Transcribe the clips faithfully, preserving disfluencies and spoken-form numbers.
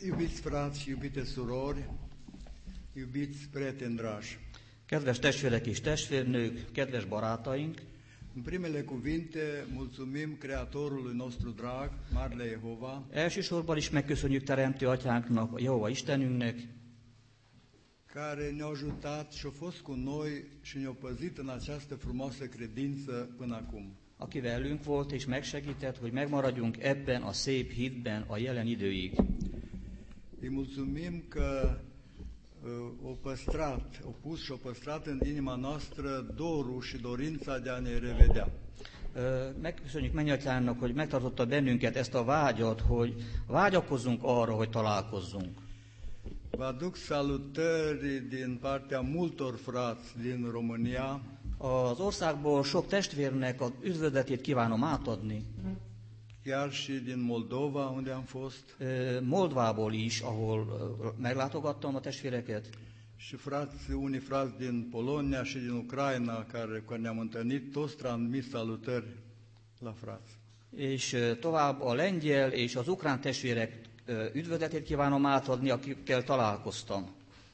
Iubiți frați, iubite surori, iubiți prieteni dragi. Kedves testvérek és testvérnők, kedves barátaink! În primele cuvinte, mulțumim Creatorului nostru drag, Marele Jehova, Elsősorban is megköszönjük Teremtő Atyánknak, Jehova Istenünknek, care ne-a ajutat și a fost cu noi și ne-a păzit în această frumoasă credință până acum. aki velünk volt és megsegített, hogy megmaradjunk ebben a szép hitben a jelen időig. Îi mulțumim că uh, o păstrat, o pus și o păstrat în inima noastră dorul și dorința de a ne revedea. Megköszönjük Mennyatyának, hogy megtartotta bennünket ezt a vágyat, hogy vágyakozzunk arra, hogy találkozzunk. Vă aduc salutări din partea multor frați din România. Az országból sok testvérnek az üdvözletét kívánom átadni. Chiar și din Moldova, unde am fost. Moldvából is, ahol meglátogattam a testvéreket. Și frați, unii frați din Polonia și din Ucraina, care când ne-am întâlnit, toți transmit salutări la frați. És tovább a lengyel és az ukrán testvérek üdvözletét kívánom átadni, akikkel találkoztam.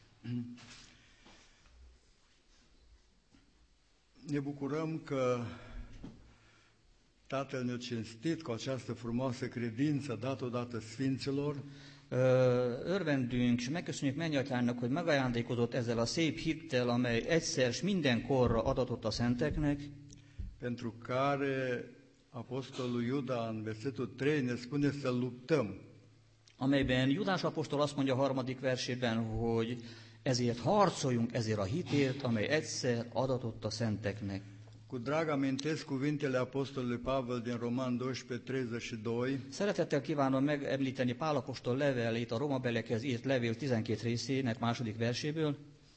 Ne bucurăm că Tatăl ne-a cinstit cu această frumoasă credință dată odată Sfinților. Örvendünk, és megköszönjük Mennyatyának, hogy megajándékozott ezzel a szép hittel, amely egyszer s mindenkorra adatott a szenteknek. Pentru care Apostolul Iuda în versetul trei ne spune să luptăm. Amelyben Judás apostol azt mondja a harmadik versében, hogy ezért harcoljunk, ezért a hitért, amely egyszer adatott a szenteknek. Cu drag amintesc cuvintele Apostolului Pavel din Roman doisprezece treizeci și doi. Szeretettel kívánom megemlíteni Pál apostol levelét, a Rómabeliekhez írt levél tizenkét részének második verséből.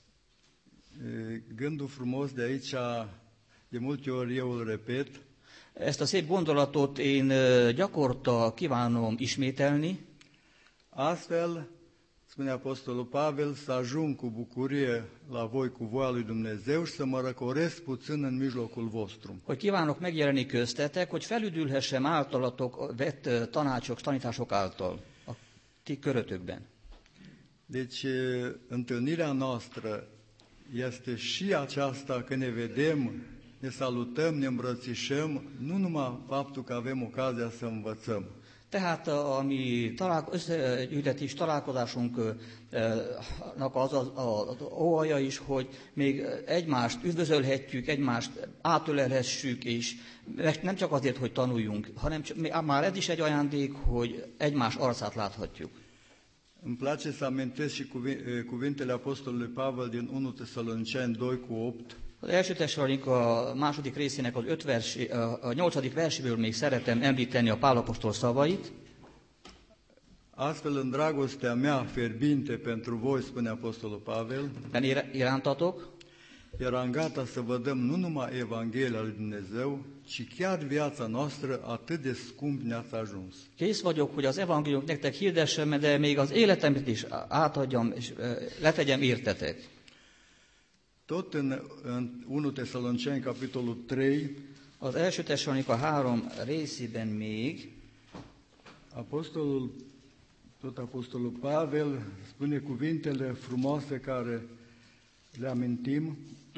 Gândul frumos de aici, de multe ori eu îl repet. Ezt a szép gondolatot én gyakorta kívánom ismételni. Astfel, spune Apostolul Pavel, să ajung cu bucurie la voi cu voia lui Dumnezeu și să mă răcoresc puțin în mijlocul vostru. Hogy kívánok megjelenni köztetek, hogy felüdülhessem általatok vett tanácsok, tanítások által a ti körötökben. Deci, întâlnirea noastră este și aceasta că ne vedem, ne salutăm, ne îmbrățișăm, nu numai faptul că avem ocazia să învățăm. Tehát a mi összegyűjtetés találkozásunknak az az óhaja is, hogy még egymást üdvözölhetjük, egymást átölelhessük, és nem csak azért, hogy tanuljunk, hanem már ez is egy ajándék, hogy egymás arcát láthatjuk. Îmi place să amintesc și cuvintele Apostolului Pavel din unu Tesaloniceni doi cu opt. Az első Tesszalonika a második részének az öt versi, a nyolcadik verséből még szeretem említeni a Pál apostol szavait. Astfel, în dragostea mea fierbinte pentru voi, spune Apostolul Pavel, irántatok, eram gata să vă dăm nu numai Evanghelia lui Dumnezeu, ci chiar viața noastră atât de scump ne-ați ajuns. Kész vagyok, hogy az evangéliumot nektek hirdessem, de még az életemet is átadjam, és letegyem értetek. Tot în, în unu Tesaloniceni, capitolul trei, az első Tesszalonika három részében még, apostolul, tot apostolul Pavel spune cuvintele frumoase care le amintim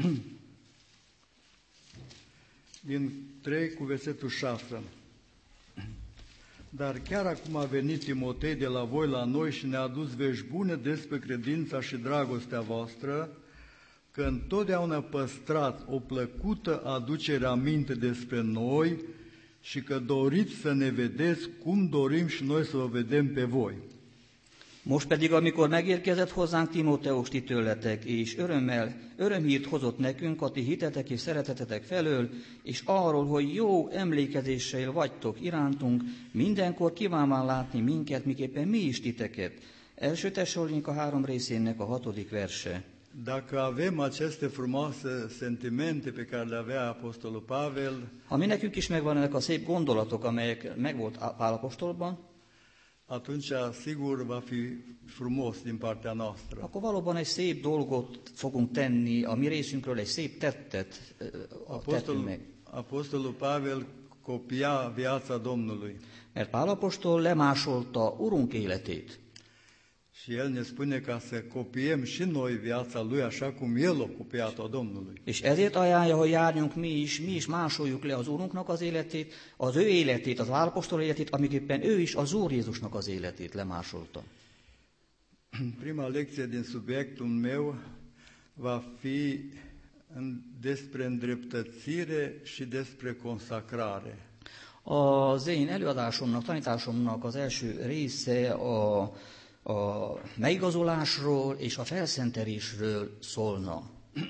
din trei cu versetul șase. Dar chiar acum a venit Timotei de la voi la noi și ne-a adus vești bune despre credința și dragostea voastră, că întotdeauna păstrați o plăcută aducere aminte despre noi și că doriți să ne vedeți cum dorim și noi să vă vedem pe voi. Most pedig, amikor megérkezett hozzánk Timóteus ti tőletek, és örömmel, örömhírt hozott nekünk a ti hitetek és szeretetetek felől, és arról, hogy jó emlékezéssel vagytok irántunk, mindenkor kívánván látni minket, miképpen mi is titeket. Első Tesszalonika három részének a hatodik verse. Dacă avem aceste frumoase sentimente pe care le avea Apostolul Pavel, ha mi nekünk is megvan ennek a szép gondolatok, amelyek megvolt Pál apostolban, atunci sigur va fi frumos din partea noastră. Akkor valóban egy szép dolgot fogunk tenni, a mi részünkről egy szép tettet tettünk meg. Apostolul Pavel copia viața Domnului. Mert Pál apostol lemásolta Urunk életét. Și El ne spune ca să copiem și noi viața Lui așa cum El a copiat-o Domnului. És ezért ajánlja, hogy járjunk mi is, mi is másoljuk le az Úrunknak az életét, az ő életét, az apostol életét, amiképpen ő is az Úr Jézusnak az életét lemásolta. Prima lecție din subiectul meu va fi despre îndreptățire și despre consacrare. Az én előadásomnak, tanításomnak az első része a, a megigazolásról és a felszentelésről szólna.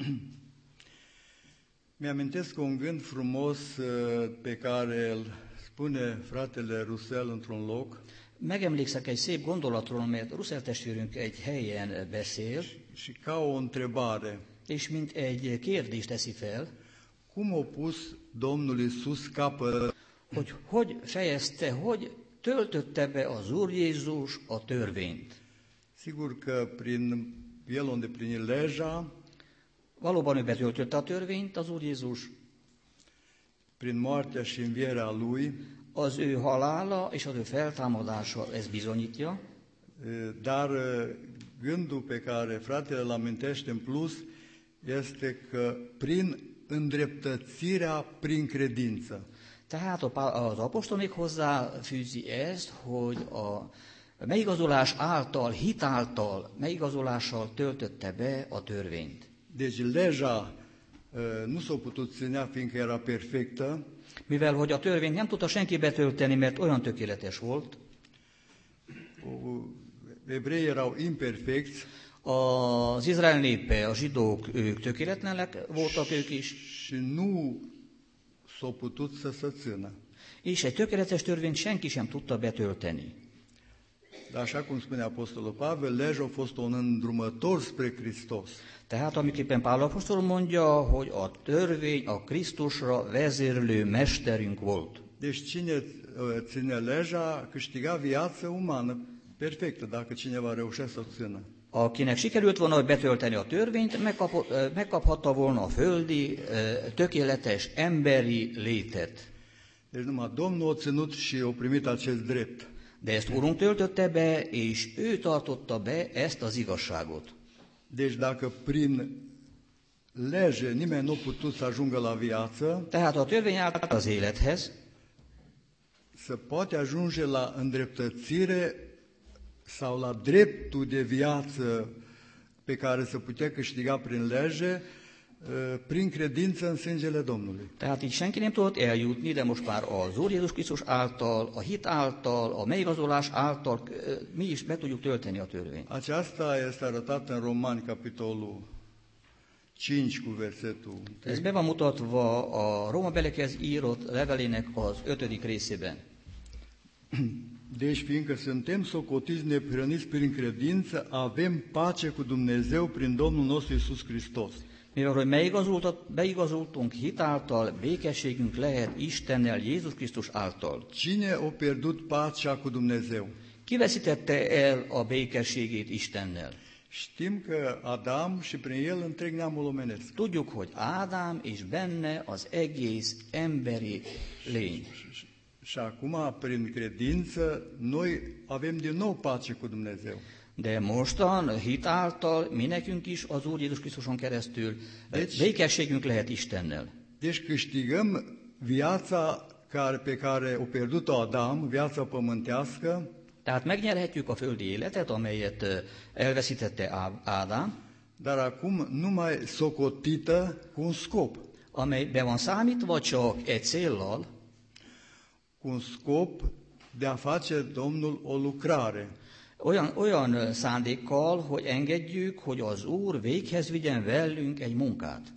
Mi-amintesc un gând frumos pe care îl spune fratele Rusel într-un loc. Megemlékszek egy szép gondolatról, amelyet Russell testvérünk egy helyen beszél, și ca o întrebare. És mint egy kérdést teszi fel, cum a pus Domnul Iisus capăt, hogy hogy fejezte, hogy töltötte be az Úr Jézus a törvényt. Sigur că prin El a îndeplinit legea, valóban ő betöltötte a törvényt, az Úr Jézus, prin moartea și învierea Lui, az ő halála és az ő feltámadása ezt bizonyítja. Dar gândul pe care fratele îl amintește în plus este că prin îndreptățirea prin credință. Tehát az apostol még hozzáfűzi ezt, hogy a megigazolás által, hit által, megigazolással töltötte be a törvényt. Deci legea nu s-a putut ținea fiindcă era perfectă. Mivel hogy a törvényt nem tudta senki betölteni, mert olyan tökéletes volt. Evreii erau imperfecți. Az Izrael népe, a zsidók, ők tökéletlenek voltak ők is. Și nu s-a putut să se țină. És egy tökéletes törvényt senki sem tudta betölteni. Dar așa cum spune Apostolul Pavel, legea a fost un îndrumător spre Hristos. Tehát amiképpen Pál apostol mondja, hogy a törvény a Krisztusra vezérlő mesterünk volt. Deci cine ține legea câștiga viață umană perfectă, dacă cineva reușea să o țină. Akinek sikerült volna betölteni a törvényt, megkaphatta volna a földi, tökéletes emberi létet. Deci numai Domnul a ținut și a primit acest drept. De ezt Urunk töltötte be, és ő tartotta be ezt az igazságot. Deci dacă prin lege nimeni nu a putut să ajungă la viață, tehát a törvény által az élethez, se poate ajunge la îndreptățire sau la dreptul de viață pe care se putea câștiga prin lege, prin credință în sângele Domnului. Tehát így senki nem tudott eljutni, de most már az Úr Jézus Krisztus által, a hit által, a megigazolás által mi is be tudjuk tölteni a törvényt. Aceasta este arătată în Romani, capitolul cinci, cu versetul unu. Ez be van mutatva a Róma belekhez írott levelének az ötödik részében. Deci, fiindcă suntem socotiți neprihăniți prin credință, avem pace cu Dumnezeu prin Domnul nostru Iisus Hristos. Mivel hogy beigazoltunk hitáltal, békességünk lehet Istennel, Jézus Krisztus által. Cine a pierdut pacea cu Dumnezeu? Ki veszítette el a békességét Istennel? Știm că Adam și prin el întreg neamul omenesc. Tudjuk, hogy Ádám és benne az egész emberi lény. Și acum, prin credință, noi avem din nou pace cu Dumnezeu. De mostan, hit által, mi nekünk is az Úr Jézus Krisztuson keresztül deci, békességünk lehet Istennel. Deci câștigăm viața care, pe care o pierdut-o Adam, viața pământească. Tehát megnyerhetjük a földi életet, amelyet elveszítette Ádám. Dar acum numai socotită cu un scop. Amely be van számítva csak egy céllal. Cu un scop de a face Domnul o lucrare. Olyan, olyan szándékkal, hogy engedjük, hogy az Úr véghez vigyen velünk egy munkát.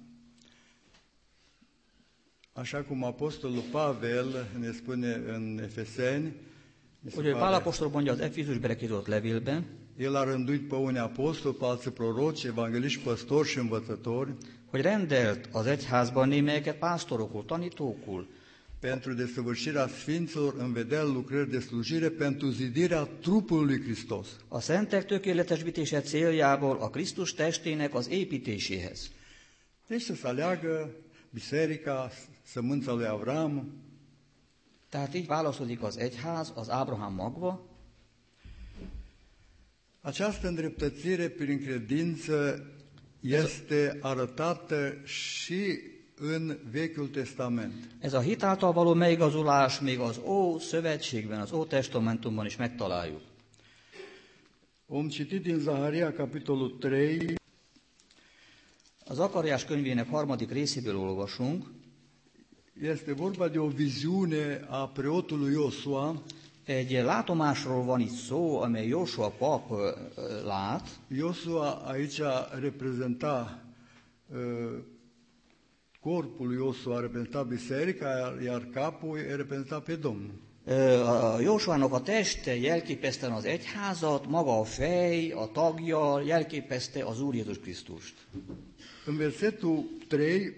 Așa cum Apostolul Pavel ne spune în Efeseni, ugye Pál apostol mondja az Efézusbeli írót levélben, el a rânduit pe unii apostoli, pe alții proroci, evangeliști, păstori și învățători, hogy rendelt az egyházban némelyeket pásztorokul, tanítókul, pentru desăvârșirea sfinților în vederea lucrării de slujire, pentru zidirea trupului lui Hristos. A szentek tökéletesítése céljából a Krisztus testének az építéséhez. Deci să se aleagă biserica, sămânța lui Avram. Tehát így válaszodik az egyház, az Ábrahám magva. Această îndreptățire prin credință este arătată și în Vechiul Testament. Ez a hit által való megigazulás még az Ó Szövetségben, az Ótestamentumban is megtaláljuk. Om citit din Zaharia, capitolul trei. Az Zakariás könyvének harmadik részéből olvasunk. Este vorba de o viziune a preotului Iosua. Egy látomásról van itt szó, amely Jósua pap uh, lát. Iosua aici reprezenta uh, corpul lui Iosua, reprezenta biserica, iar capul reprezenta pe Domnul. Uh, Jósuának a teste jelképezte az egyházat, maga a fej, a tagja jelképezte az Úr Jézus Krisztust. În versetul trei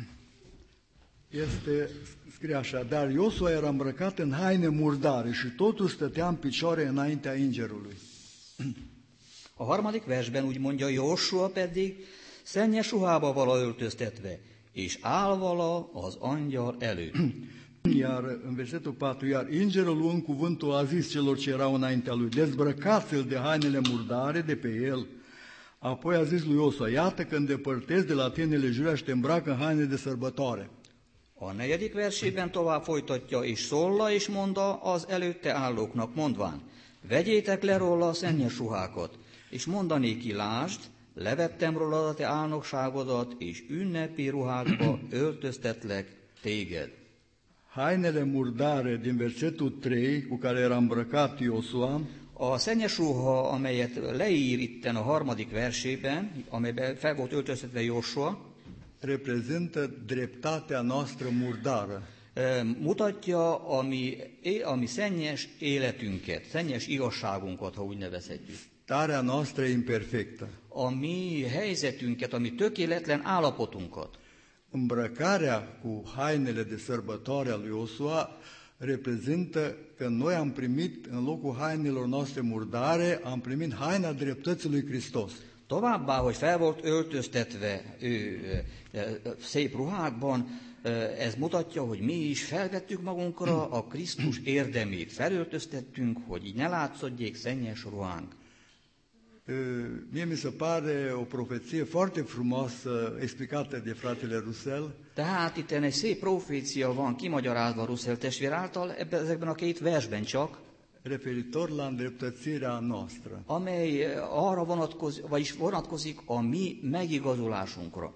este scrie așa: dar Iosua era îmbrăcat în haine murdare și totul stătea în picioare înaintea îngerului. A harmadik versben úgy mondja, Jósua pedig szennyes ruhába vala öltöztetve, és áll vala az angyal előtt. Iar în versetul patru, iar îngerul luând cuvântul a zis celor ce erau înaintea lui: dezbrăcați-l de hainele murdare de pe el. Apoi a zis lui Iosua: iată că îndepărtezi de la tine lejurea și te îmbracă în haine de sărbătoare. A negyedik versében tovább folytatja, és szólla és mondta az előtte állóknak, mondván: vegyétek le róla a szennyes ruhákat, és mondanéki, lásd, levettem róla a te álnokságodat, és ünnepi ruhákba öltöztetlek téged. Hainele murdare din versetul trei, cu care era îmbrăcat Iosua, a szennyes ruha, amelyet leír itten a harmadik versében, amelyben fel volt öltöztetve Jósua, reprezintă dreptatea noastră murdară. Mutatja a mi, a mi szennyes életünket, szennyes igazságunkat, ha úgy nevezhetjük. Starea noastră imperfectă. A mi helyzetünket, a mi tökéletlen állapotunkat. Îmbrăcarea cu hainele de sărbătoare a lui Iosua reprezintă că noi am primit, în locul hainelor noastre murdare, am primit haina dreptății lui Hristos. Továbbá, hogy fel volt öltöztetve ő szép ruhákban, ez mutatja, hogy mi is felvettük magunkra a Krisztus érdemét. Felöltöztettünk, hogy így ne látszódjék szennyes ruhánk. Mie mi se pare o profeție foarte frumoasă explicată de fratele Rusel. Tehát itt egy szép profécia van kimagyarázva Russell testvér által ebben, ezekben a két versben csak, referitor la îndreptățirea noastră, amely arra vonatkozik, vagyis vonatkozik a mi megigazulásunkra.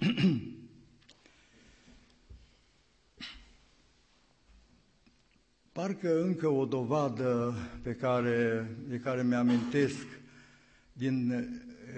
Parcă încă o dovadă pe care, de care mi-amintesc din,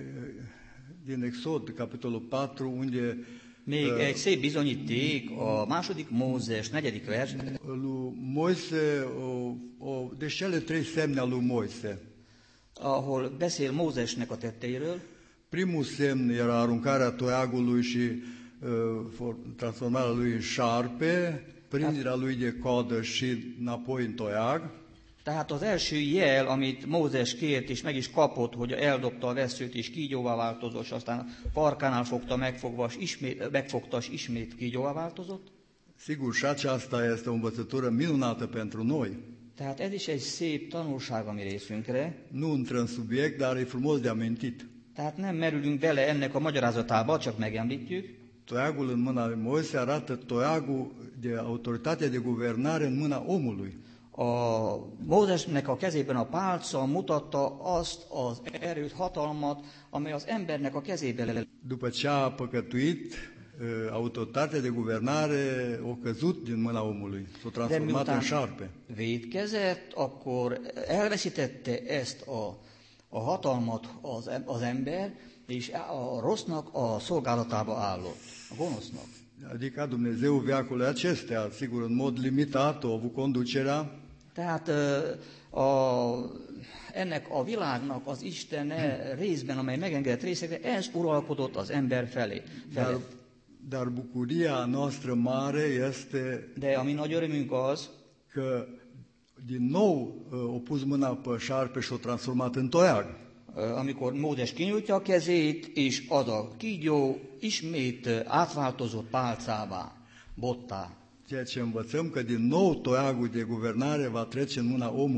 din Exod, capitolul patru, unde még uh, egy szép bizonyíték a második Mózes negyedik vers. Lui Moise, o, o, de cele trei semne al lui Moise. Ahol beszél Mózesnek a tetteiről. Primul semn era aruncarea toiagului și uh, transformarea lui în șarpe, prinderea lui de codă și înapoi în toiag. Tehát az első jel, amit Mózes kért, és meg is kapott, hogy eldobta a vesszőt, és kígyóvá változott, és aztán farkánál fogta megfogva, és ismét, megfogta, és ismét kígyóvá változott. Sigur, și aceasta este o învățătură minunată pentru noi. Tehát ez is egy szép tanulság a mi részünkre. Nu intră în subiect, dar e frumos de amintit. Tehát nem merülünk bele ennek a magyarázatába, csak megemlítjük. Toiagul în mâna lui Moise arată toiagul de autoritatea de guvernare în mâna omului. A Mózesnek a kezében a pálca mutatta azt az erőt, hatalmat, amely az embernek a kezében. După ce a păcătuit, autoritatea de guvernare a căzut din mâna omului, s-a transformat în șarpe. Vétkezett, akkor elveszítette ezt a, a hatalmat az, az ember, és a rossznak a szolgálatába állott, a gonosznak. Adică Dumnezeu veacului acestea, sigur, în mod limitat, a avut conducerea. Tehát a, ennek a világnak az Istene részben, amely megengedett részekre, ez uralkodott az ember felé. Dar, dar bucuria noastră mare este De a mi nagy örömünk az, că din nou a pus mâna pe șarpe și o transformat în toiag. Amikor Mózes kinyújtja a kezét, és az a kígyó ismét átváltozott pálcává, bottá. Ceea ce învățăm că din nou toiagul de guvernare va trece în mâna omului.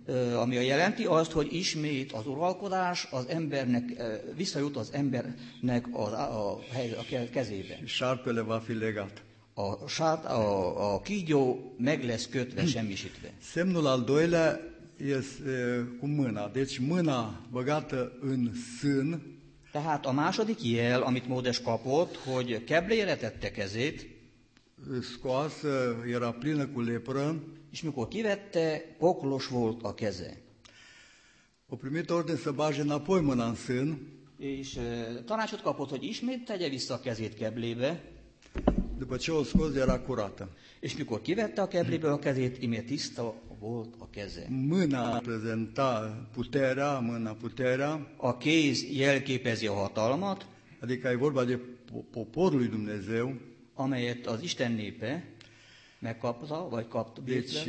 ami jelenti azt, hogy ismét az uralkodás az embernek, visszajut az embernek a, a, a kezébe. Șarpele va fi legat. A, sát, a, a kígyó meg lesz kötve, semmisítve. Semnul al doilea este cu mâna. Deci mâna băgată în sân. Tehát a második jel, amit Mózes kapott, hogy keblére tette kezét, scoasă, era plină cu lepră. És mikor kivette, poklos volt a keze. A primit ordine să bage înapoi mâna în sân. És uh, tanácsot kapott, hogy ismét tegye vissza a kezét keblébe. După ce o scos, era curată. És mikor kivette a kebléből a kezét, imét tiszta volt a keze. Mâna prezenta puterea, mâna puterea. A kéz jelképezi a hatalmat, adică e vorba de poporul lui Dumnezeu. Amelyet az Isten népe megkapta, vagy kapta. Deci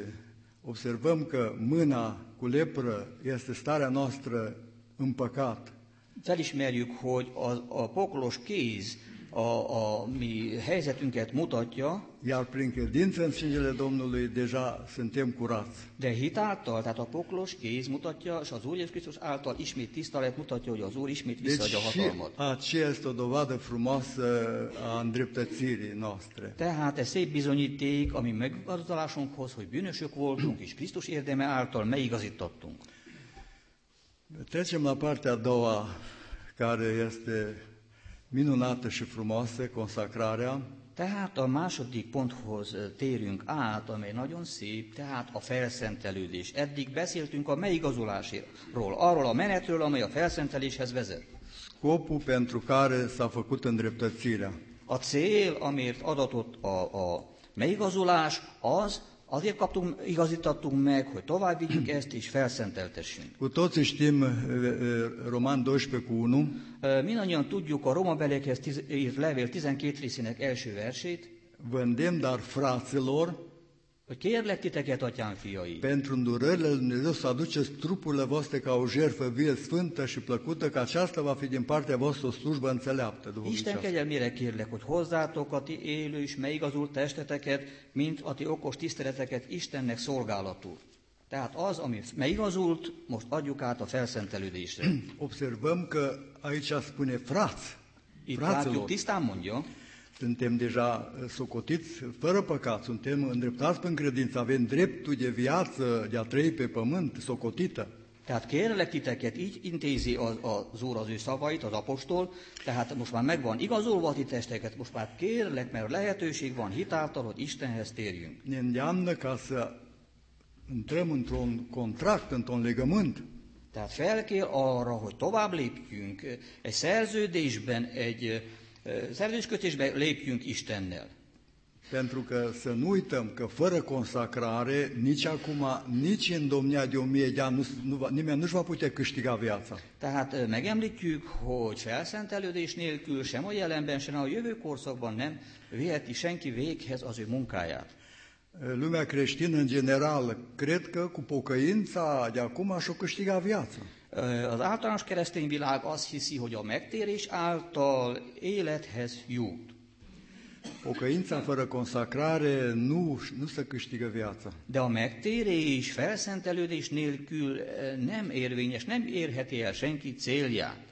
observăm că mâna cu lepră este starea noastră în păcat. Felismerjük, hogy a, a poklos kéz a, a mi helyzetünket mutatja. Iar prin credință în sângele Domnului deja suntem curați. De hit által, tehát a poklos kéz mutatja, és az Úr Jézus Krisztus által ismét tiszta lett, mutatja, hogy az Úr ismét visszaadja a hatalmat. Deci aceea este o dovadă frumoasă a îndreptățirii noastre. Tehát ez szép bizonyíték a mi megigazodásunkhoz, hogy bűnösök voltunk, és Krisztus érdeme által megigazítottunk. Trecem la partea a doua, care este minunată și frumoasă, consacrarea. Tehát a második ponthoz térünk át, amely nagyon szép, tehát a felszentelődés. Eddig beszéltünk a megigazulásról, arról a menetről, amely a felszenteléshez vezet. Scopul pentru care s-a făcut îndreptățirea. A cél, amiért adatott a, a megigazulás, az, azért kaptunk, igazítottunk meg, hogy tovább vigyük ezt és felszenteltessünk. Cu toții știm Roman doisprezece cu unu. Mindannyian tudjuk a Róma beliekhez írt levél tizenkét részének első versét. Vă îndemn dar fraților, hogy kérlek titeket, atyám fiai, pentru îndurările lui Dumnezeu să aduceți trupurile voastre ca o jertfă vie, sfântă și plăcută, că aceasta va fi din partea voastră o slujbă înțeleaptă. Isten kegyelmére kérlek, hogy hozzátok a ti élő és megigazult testeteket, mint a ti okos tiszteleteket Istennek szolgálatul. Tehát az, ami megigazult, most adjuk át a felszentelődésre. Observăm că aici spune frați. Itt látjuk, tisztán mondja. Suntem deja socotiți fără păcat, suntem îndreptați prin credință, avem dreptul de viață de a trăi pe pământ, socotită. Tehát kérlek titeket, így intézi az, az Úr az ő szavait, az apostol, tehát most már megvan igazolva a ti testeket, most már kérlek, mert lehetőség van hitáltal, hogy Istenhez térjünk. Ne îndeamnă ca să intrăm într-un contract, într-un legământ. Tehát felkér arra, hogy tovább lépjünk, egy szerződésben, egy szerződéskötésbe lépjünk Istennel. Pentru că să nu uităm că fără consacrare, nici acum, nici în domnia de o mie de ani, nu, nu, nimeni nu-și va putea câștiga viața. Tehát megemlítjük, hogy felszentelődés nélkül sem a jelenben, sem a jövő korszakban nem viheti senki véghez az ő munkáját. Lumea creștină în general cred că cu pocăința de acum și-o câștiga viața. Az általános keresztény világ azt hiszi, hogy a megtérés által élethez jut. Pocăința fără consacrare nu, nu se câștigă viața. De a megtérés, felszentelődés nélkül nem érvényes, nem érheti el senki célját.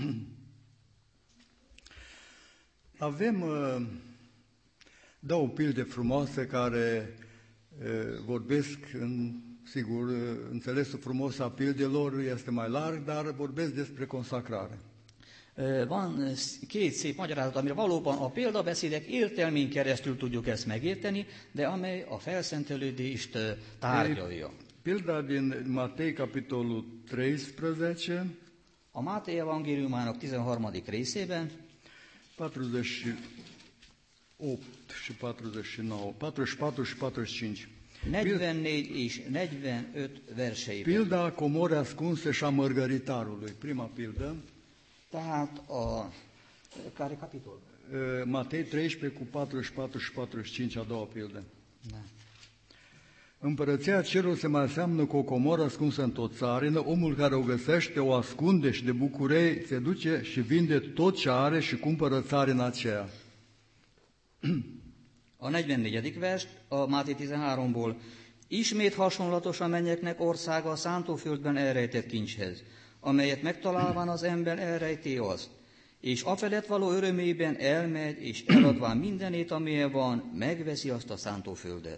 Avem două pilde frumoase care vorbesc în sigur, înțelesul frumos a pildelor este mai larg, dar vorbesc despre consacrare. Van két szép magyarázat, amire valóban a példabeszédek értelmén keresztül tudjuk ezt megérteni, de amely a felszentelődést tárgyalja. Pilda din Matei, capitolul treisprezece, a Máté evangéliumának tizenharmadik részében, patruzeci și opt și patruzeci și nouă, patruzeci și patru și patruzeci și cinci. negyvennégy és negyvenöt verseiben. Pilda comorii ascunse și a mărgăritarului. Prima pildă. Tehát a care capitol? Matei treisprezece cu patruzeci și patru și patruzeci și cinci, a doua pildă. Da. Împărăția cerului se mai aseamnă cu o comoră ascunsă în tot țarină, omul care o găsește o ascunde și de bucurie se duce și vinde tot ce are și cumpără țarina aceea. A negyvennégyedik vers a Máté tizenháromból. Ismét hasonlatos a mennyeknek országa a szántóföldben elrejtett kincshez, amelyet megtalálván az ember elrejti azt, és afelett való örömében elmegy, és eladván mindenét, amilyen van, megveszi azt a szántóföldet.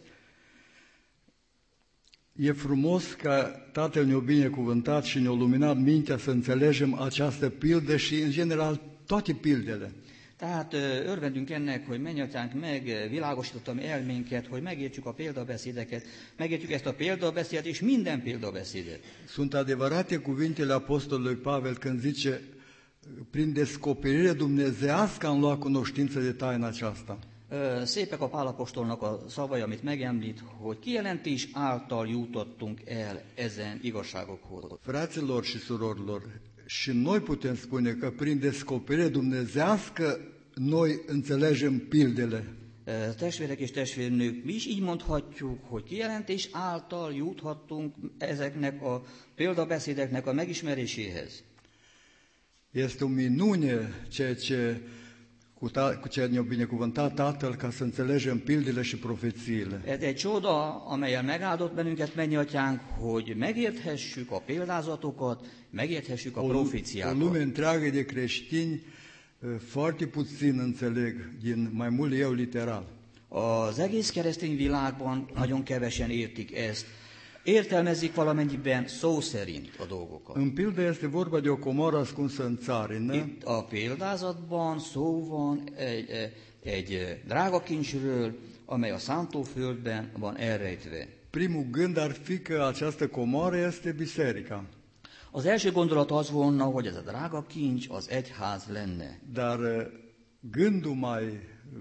E frumos ca Tatăl ne-a binecuvântat și ne-a luminat mintea să înțelegem această pildă și, în general, toate pildele. Tehát örvendünk ennek, hogy Mennyatyánk megvilágosította mi elménket, hogy megértsük a példabeszédeket, megértjük ezt a példabeszédet és minden példabeszédet. Sunt adevărate cuvintele Apostolului Pavel când zice, prin descoperire dumnezeiască am luat cunoștință de taina aceasta. Szépek a Pál apostolnak a szavai, amit megemlít, hogy kijelentés által jutottunk el ezen igazságokhoz. Fraților și surorilor, și noi putem spune că prin descoperire dumnezeiască noi înțelegem pildele. Testvérek és testvérnők, mi is így mondhatjuk, hogy kijelentés által juthattunk ezeknek a példabeszédeknek a megismeréséhez. Este o minune ceea ce cu, ta, cu ceea ne-a binecuvântat Tatăl ca să înțelegem pildele și profețiile. Ez egy csoda, amelyen megáldott bennünket Mennyatyánk, hogy megérthessük a példázatokat, megérthessük a O proféciákat. lume întreagă de creștini foarte puțin înțeleg, din mai mult eu literal. Az egész keresztény világban nagyon kevesen értik ezt. Értelmezik valamennyiben szó szerint a dolgokat. În pildă este vorba de o comoră ascunsă în țarină. Itt a példázatban szó van egy, egy drága kincsről, amely a szántóföldben van elrejtve. Primul gând ar fi că această comoră este biserica. Az első gondolat az volna, hogy ez a drága kincs az egyház lenne. Dar gândul mai,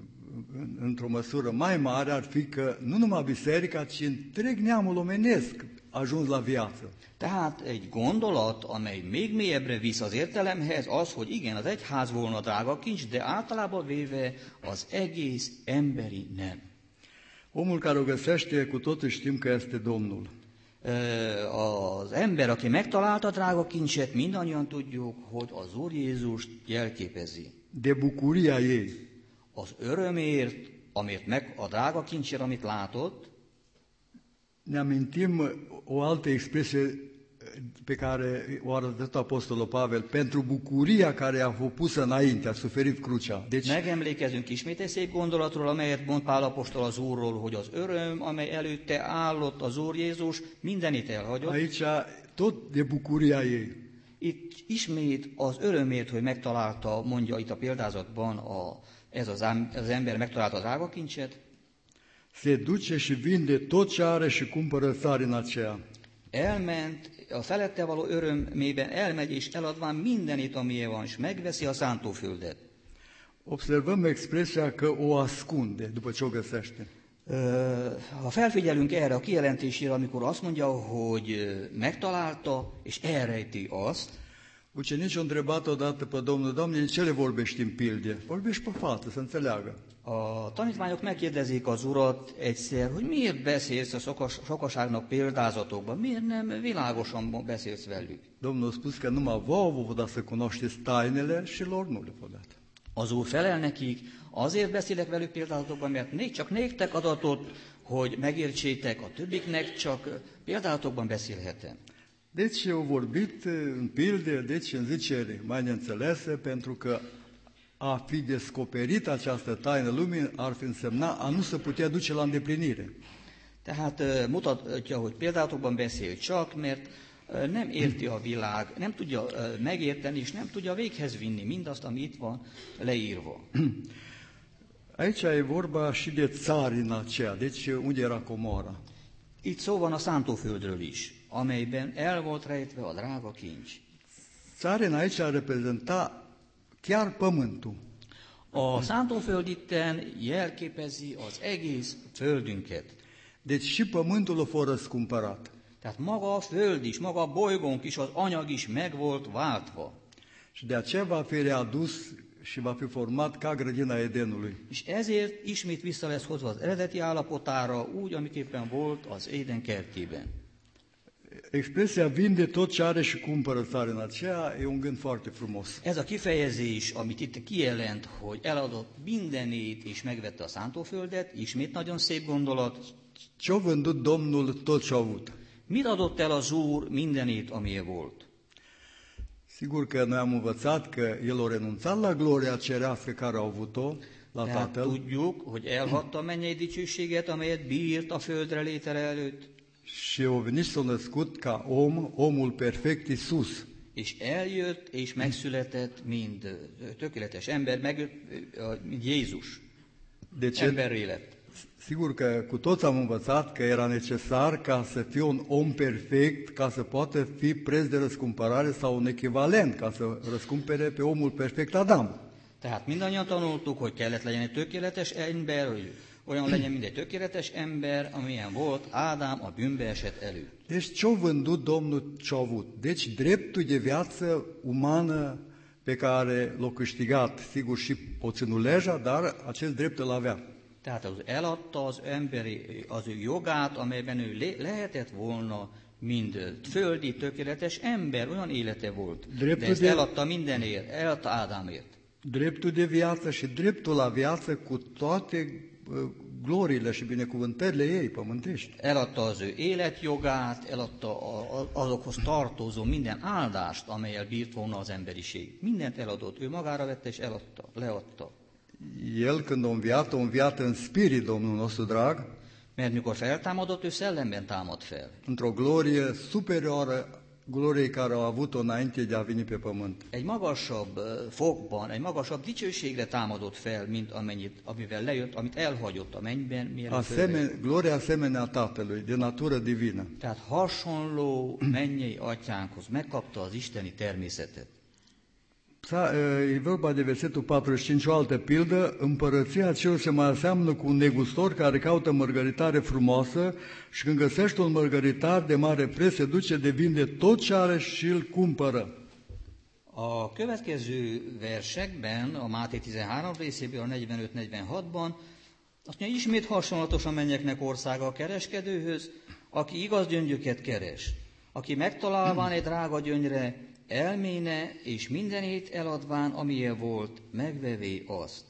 într-o măsură mai mare, ar fi că nu numai biserica, ci întreg neamul omenesc a ajuns la viață. Tehát egy gondolat, amely még mélyebbre visz az értelemhez, az, hogy igen, az egyház volna a drága kincs, de általában véve az egész emberi nem. Omul care o găsește, cu totul știm că este Domnul. Az ember, aki megtalálta a drága kincset, mindannyian tudjuk, hogy az Úr Jézust jelképezi. De bucuria ei. Az örömért, amit meg, a drága kincsért, amit látott. Ne amintim o altă expresie pe care o arătat Apostolul Pavel, pentru bucuria care a fost pusă înainte, a suferit crucea. Deci, megemlékezünk ismét egy szép gondolatról, amelyet mond Pál apostol az Úrról, hogy az öröm, amely előtte állott az Úr Jézus, mindenit elhagyott. Aici tot de bucuria ei. Itt ismét az örömért, hogy megtalálta, mondja itt a példázatban, a, ez az, az ember megtalálta az drága kincset. Se duce și vinde tot ce are și cumpără țarina aceea. Elment, a felette való örömében elmegy, és eladván mindenit, amilyen van, és megveszi a szántóföldet. Observăm expresia că o ascunde după ce o găsește. Ha felfigyelünk erre a kijelentésére, amikor azt mondja, hogy megtalálta, és elrejti azt, Ucenicii au întrebat odată pe Domnul, Doamne, ce le vorbești în pilde? Vorbești pe față, să înțeleagă. A tanítványok megkérdezik az Urat egyszer, hogy miért beszélsz a sokas, sokaságnak példázatokban, miért nem világosan beszélsz velük. Domnul a spus că numai vouă vă da să cunoașteți tainele și lor nu le-a dat. Az Úr felel nekik, azért beszélek velük példázatokban, mert né, csak néktek adatot, hogy megértsétek, a többiknek csak példázatokban beszélhetem. Deci au vorbit în pilde, deci în ziceri mai neînțelese, pentru că a fi descoperit această taină lumii ar fi însemna a nu se putea duce la îndeplinire. Tehát mutatja, hogy példátokban beszél csak, mert nem érti a világ, nem tudja megérteni, és nem tudja véghez vinni mindazt, ami itt van leírva. Aici e vorba și de țarina aceea, deci unde era comora. Itt szó van a szántóföldről is, amelyben el volt rejtve a drága kincs. Țarina aici reprezenta chiar pământul. A szántóföld itten jelképezi az egész földünket. Deci și pământul a fost răscumpărat. Tehát maga a föld is, maga a bolygónk is, az anyag is meg volt váltva. Și de aceea va fi readus și va fi format ca grădina Edenului. És ezért ismét vissza lesz hozva az eredeti állapotára, úgy, amiképpen volt az Éden kertjében. Expresia vinde tot ce are și cumpără țarina aceea e un gând foarte frumos. Ez a kifejezés, amit itt kijelent, hogy eladott mindenét és megvette a szántóföldet, ismét nagyon szép gondolat, ce-a vândut Domnul tot ce-a avut? Mit adott el az Úr mindenét, amilyen volt? Sigur că noi am învățat că El a renunțat la gloria cerească care a avut-o la Tehát Tatăl tudjuk, hogy elhagyta a mennyei dicsőséget, amelyet bírt a földre létere előtt, și a venit și s-a născut ca om, omul perfect Iisus. és eljött, és megszületett, mint ö, tökéletes ember, meg, ö, mint Jézus. De ce? Emberré lett. Sigur că cu toți am învățat că era necesar ca să fie un om perfect, ca să poată fi preț de răscumpărare sau un echivalent, ca să răscumpere pe omul perfect Adam. Tehát mindannyian tanultuk, hogy kellett legyen egy tökéletes ember, hogy olyan legyen, mint egy tökéletes ember, amilyen volt Ádám a bűnbe esett előtt. Deci ce-a vândut Domnul ce-a avut? Deci dreptul de viață umană pe care l-a câștigat, sigur și o ținut legea, dar acest drept îl avea. Tehát az eladta az emberi, az ő jogát, amelyben ő le, lehetett volna, mind földi, tökéletes ember, olyan élete volt. De ezt eladta mindenért, eladta Ádámért. Dreptul de viață și dreptul la viață cu toate uh, gloriile și binecuvântările ei pământești. Eladta az ő életjogát, eladta a, a, azokhoz tartozó minden áldást, amelyel bírt volna az emberiség. Mindent eladott, ő magára vette és eladta, leadta. El, când a înviat, a înviat în spirit, Domnul nostru drag, Mert mikor feltámadott, ő szellemben támad fel. într-o glorie superioară gloriei care a avut-o înainte de a veni pe pământ. Egy magasabb uh, fokban, egy magasabb dicsőségre támadott fel, mint amennyit, amivel lejött, amit elhagyott a mennyben, mielőtt Asemen, gloria asemenea Tatălui, de natură divină. Tehát hasonló mennyei atyánkhoz megkapta az isteni természetet. E vorba de versetul patruzeci și cinci, o altă pildă, împărăția celor se mai aseamnă cu un negustor care caută mărgăritare frumoasă și când găsește un mărgăritar de mare preț, se duce de vinde tot ce are și îl cumpără. A következő versekben, a Máté tizenhárom részéből, a negyvenöt negyvenhatban, azt mondja, ismét hasonlatos a mennyeknek országa a kereskedőhöz, aki igaz gyöngyöket keres, aki megtalálván egy drága gyöngyre, elméne, és mindenét eladván, amilyen volt, megvevé azt.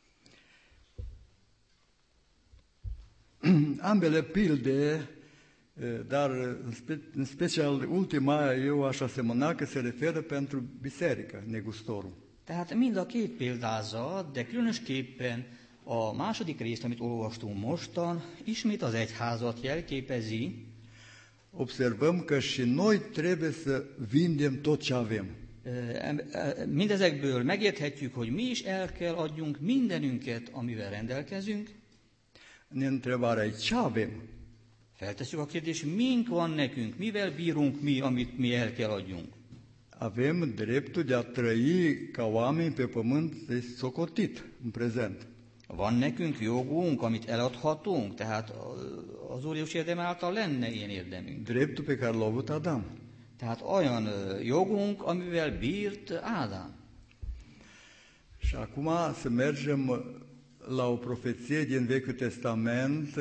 Ambele pilde, dar în special ultima, eu aș asemăna că se referă pentru biserică, negustorul. Tehát mind a két példázat, de különösképpen a második részt, amit olvastunk mostan, ismét az egyházat jelképezi. Observăm că și noi trebuie să vindem tot ce avem. Mindezekből megérthetjük, hogy mi is el kell adjunk mindenünket, amivel rendelkezünk. Ne întrebarea e, ce avem? Feltesszük a kérdést, mink van nekünk, mivel bírunk mi, amit mi el kell adjunk. Avem dreptul de a trăi ca oameni pe pământ socotit în prezent. Van nekünk jogunk, amit eladhatunk, tehát az Úr Jézus érdeme által lenne ilyen érdemünk. Dreptul pe care l-a avut Adam. Tehát olyan jogunk, amivel bírt Ádám. Și acum să mergem la o profeție din Vechiul Testament,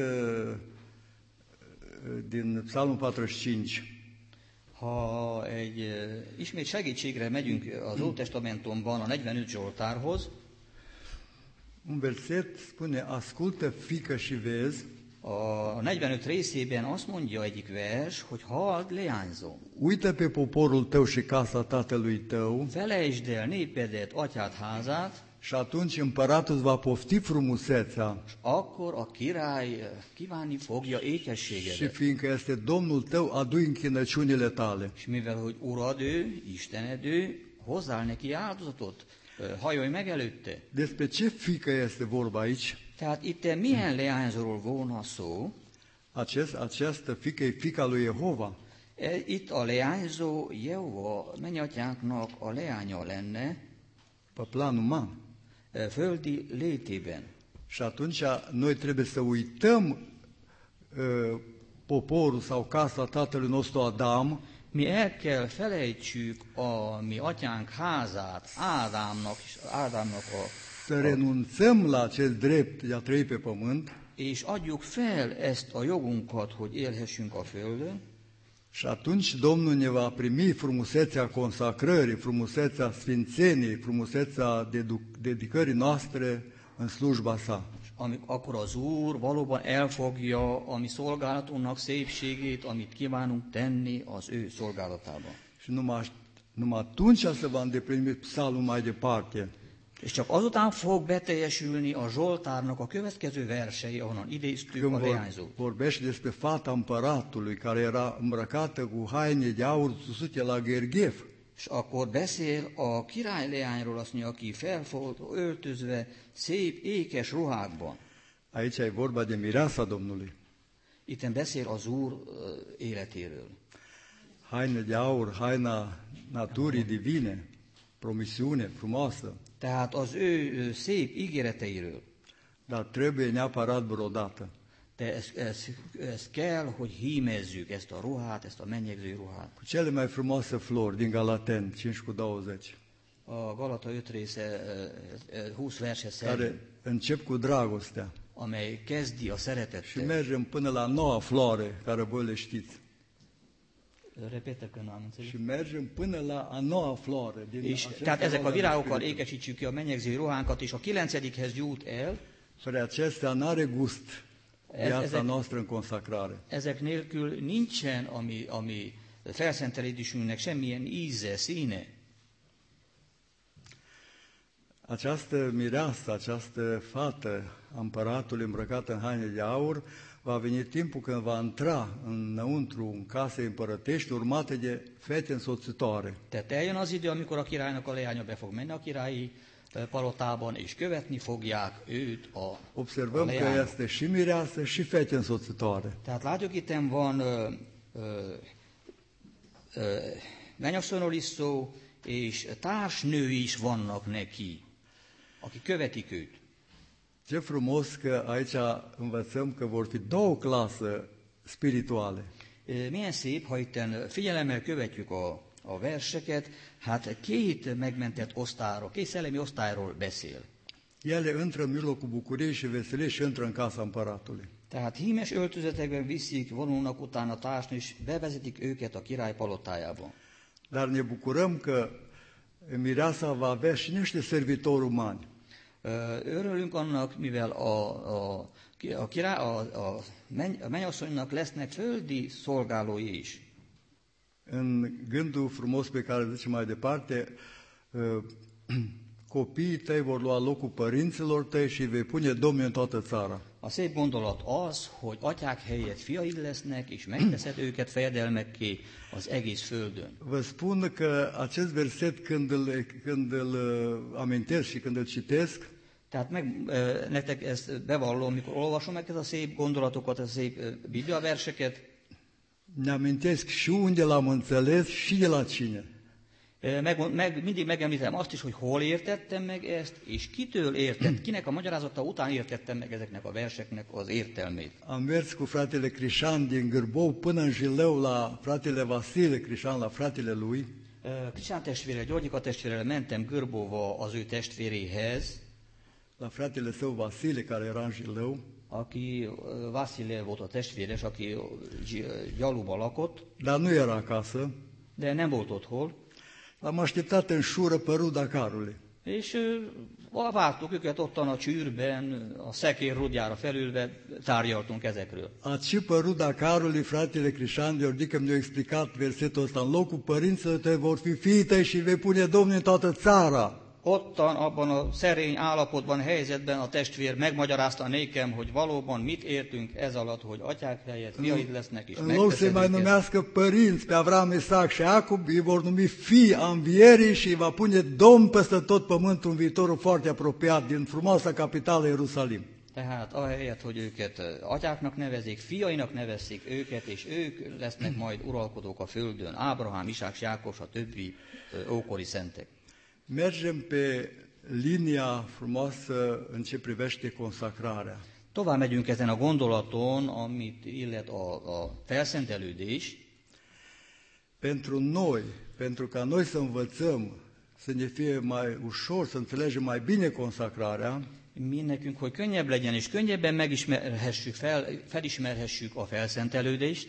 din Psalmul patruzeci și cinci. Ha egy, ismét segítségre megyünk az Ótestamentumban a negyvenöt Zsoltárhoz, un verset spune, ascultă, fiică, și vezi. A negyvenöt részében azt mondja egyik vers, hogy halld, leányzom. Uită pe poporul tău și casa tatălui tău. Felejtsd el népedet, atyád házát. Și atunci împăratul îți va pofti frumusețea. És akkor a király kívánni fogja ékességedet. Și fiindcă este Domnul tău, adu-i închinăciunile tale. És mivel, hogy Urad ő, Istened ő, hozzál neki áldozatot, hajolj meg előtte. Despre ce fiică este vorba aici? Tehát itt milyen leányzóról volna szó? Acest, această fiică e fiica lui Jehova. Itt a leányzó Jehova mennyatyánknak a leánya lenne. Pe plan uman. Földi létében. Și atunci noi trebuie să uităm uh, poporul sau casa tatălui nostru Adam. Mi el kell felejtsük a mi atyánk házát, Ádámnak, Ádámnak a... Să renunțăm la acest drept de a trăi pe pământ. És adjuk fel ezt a jogunkat, hogy élhessünk a földön. Și atunci Domnul ne va primi frumusețea consacrării, frumusețea sfințeniei, frumusețea dedicării noastre în slujba sa. amik, akkor az Úr valóban elfogja a mi szolgálatunknak szépségét, amit kívánunk tenni az ő szolgálatában. Și numai, numai atunci se va îndeplini psalmul mai departe. És csak azután fog beteljesülni a Zsoltárnak a következő versei, ahonnan idéztük Când a vor, leányzót. vorbește despre fata împăratului care era îmbrăcată cu haine de aur susute la Gergef. És akkor beszél a király leányról, azt mondja, aki fel volt öltözve szép ékes ruhákban. Aici e vorba de mireasa Domnului. Itten beszél az Úr uh, életéről. Haine de aur, haina naturii divine, promisiune frumoasă, Tehát az ő uh, szép ígéreteiről. dar trebuie neapărat brodată. De ez, ez, ez kell, hogy hímezzük ezt a ruhát, ezt a mennyegző ruhát. Cu cele mai frumoase flori din Galaten, cinci cu douăzeci, A Galata öt része uh, uh, húsz verse szerint, care încep cu dragostea amely kezdi a și szeretettel. mergem până la noua floare, care voi le știți. Repetă că nu am înțeles. Și mergem până la a noua floare. Din És această tehát ezek a floare virágokkal spirituală. ékesítsük ki a mennyegző ruhánkat, és a kilencedikhez jut el. Fără acestea n-are gust Ez- viața ezek- noastră în consacrare. Ezek nélkül nincsen a mi, a mi felszentelődésünknek semmilyen íze, színe. Această mireasă, această fată a împăratului îmbrăcată în haine de aur, va veni timpul când va intra înăuntru în case împărătești, urmate de fete însoțitoare. Tehát eljön az idő, amikor a királynak a leánya be fog menni a királyi eh, palotában, és követni fogják őt a, a Observăm că leányok. este și mireasă și fete însoțitoare. Tehát látjuk, itten van ö, ö, ö, mennyasszonyról is szó, és társnői is vannak neki, akik követik őt. Ce frumos că aici învățăm că vor fi două clase spirituale. Ö, Milyen szép, ha itten figyelemmel követjük a, a verseket, hát két megmentett osztályról, két szellemi osztályról beszél. Ele intră în mijlocul bucuriei și veseliei și intră în casa împăratului. Tehát hímes öltözetekben viszik, vonulnak utána társni, és bevezetik őket a király palotájába. Dar ne bucurăm că mireasa va avea și niște servitori umani. Ö, Örülünk annak, mivel a, a, a, király, a, a, menny, a mennyasszonynak lesznek földi szolgálói is. În gândul frumos pe care îl zice mai departe, uh, copiii tăi vor lua locul părinților tăi și îi vei pune domni în toată țara. A szép gondolat az, hogy atyák helyett fiaid lesznek, és megteszed őket fejedelmekké az egész földön. Vă spun că acest verset, când îl, când îl uh, amintesc și când îl citesc, Tehát meg, ö, nektek ezt bevallom, mikor olvasom meg ezt a szép gondolatokat, a szép ö, bibliaverseket, ne amintesc și unde l-am înțeles și de la cine. ö, meg, meg, mindig megemlítem azt is, hogy hol értettem meg ezt, és kitől értett, kinek a magyarázata után értettem meg ezeknek a verseknek az értelmét. Am mers cu fratele Crișan din Gârbou până în Jileu la fratele Vasile Crișan, la fratele lui. Ö, Krisztán testvére, Györgyika testvérrel mentem Görbóva az ő testvéréhez, La fratele său Vasile, care era în Jileu, aki ö, Vasile volt a testvére, és aki ö, Gy- ö, Gyaluba lakott, dar nu era acasă. de nem volt otthon, L-am așteptat în șură pe ruda carului. és ö, vártuk őket ottan a csűrben, a szekér rudjára felülve, tárgyaltunk ezekről. Aci pe ruda carului, fratele Crișan de Ordică mi-a explicat versetul ăsta. În locul părinților tăi vor fi fiii tăi și vei pune Domnul în toată țara. Ottan, abban a szerény állapotban, helyzetben a testvér megmagyarázta nékem, hogy valóban mit értünk ez alatt, hogy atyák helyett fiaid lesznek, és În loc să-i megteszed mai őket. numească părinți pe Avram, Isaac și Iacob, îi vor numi fii a învierii și îi va pune Domn peste tot pământul în viitorul foarte apropiat din frumoasa capitală Ierusalim. Tehát ahelyett, hogy őket ö, atyáknak nevezik, fiainak nevezik őket, és ők lesznek majd uralkodók a földön, Ábrahám, Isák, Jákos, a többi ö, ókori szentek. Mergem pe linia frumoasă în ce privește consacrarea. Tovább megyünk ezen a gondolaton, amit illet a, a felszentelődés. Pentru noi, pentru ca noi să învățăm, să ne fie mai ușor, să înțelegem mai bine consacrarea, Mi nekünk, hogy könnyebb legyen, és könnyebben megismerhessük, fel, felismerhessük a felszentelődést,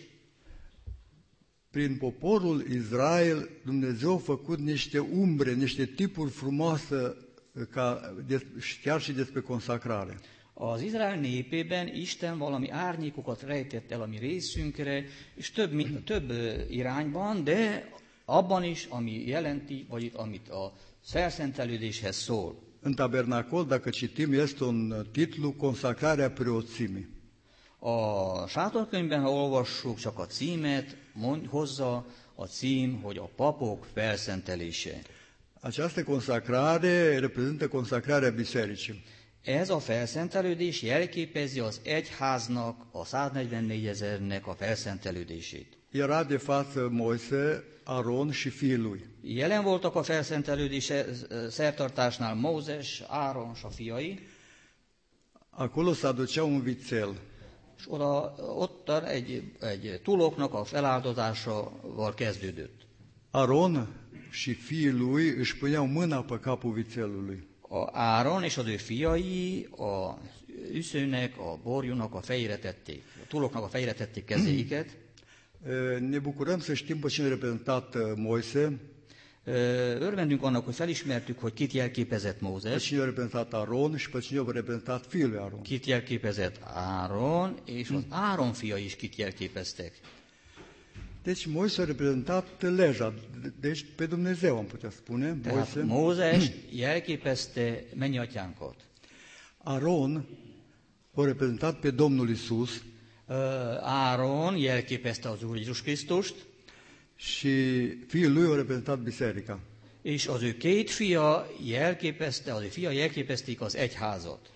prin poporul Israel, Dumnezeu a făcut niște umbre, niște tipuri frumoase ca, de, chiar și despre consacrare. Az Izrael népében Isten valami árnyékokat rejtett el a mi részünkre, és több, mint, több irányban, de abban is, ami jelenti, vagy itt, amit a felszentelődéshez szól. În tabernacol, dacă citim, este un titlu, Consacrarea preoțimii. A sátorkönyvben, ha olvassuk csak a címet, mond, hozza a cím, hogy a papok felszentelése. Această consacrare reprezintă consacrarea bisericii. Ez a felszentelődés jelképezi az egyháznak, a száznegyvennégyezer-nek a felszentelődését. Era de față Moise, Aron și fiii lui. Jelen voltak a felszentelődés szertartásnál Mózes, Áron és a fiai, Acolo se aducea un vițel. és oda, ottan egy, egy tuloknak a feláldozásával kezdődött. Aron și fiii lui își puneau mâna pe capul vițelului. A Áron és az ő fiai a üszőnek, a borjúnak a fejére tették, a tuloknak a fejére tették kezéiket. Ne bucurăm să știm pe cine a reprezentat Moise, Örvendünk annak, hogy felismertük, hogy kit jelképezett pe Mózes, cine a reprezentat Aron și pe cine a reprezentat fiul lui Aron. kit jelképezett Áron, és az Áron fiai is kit jelképeztek. Deci Moise a reprezentat legea, deci pe Dumnezeu am putea spune, Tehát Moise. Mózes jelképezte mennyatyánkat. Aron a reprezentat pe Domnul Isus Áron jelképezte az Úr Jézus Krisztust, și fiul lui a reprezentat biserica. és az ő két fia jelképezte, az ő fia jelképezték az egyházat.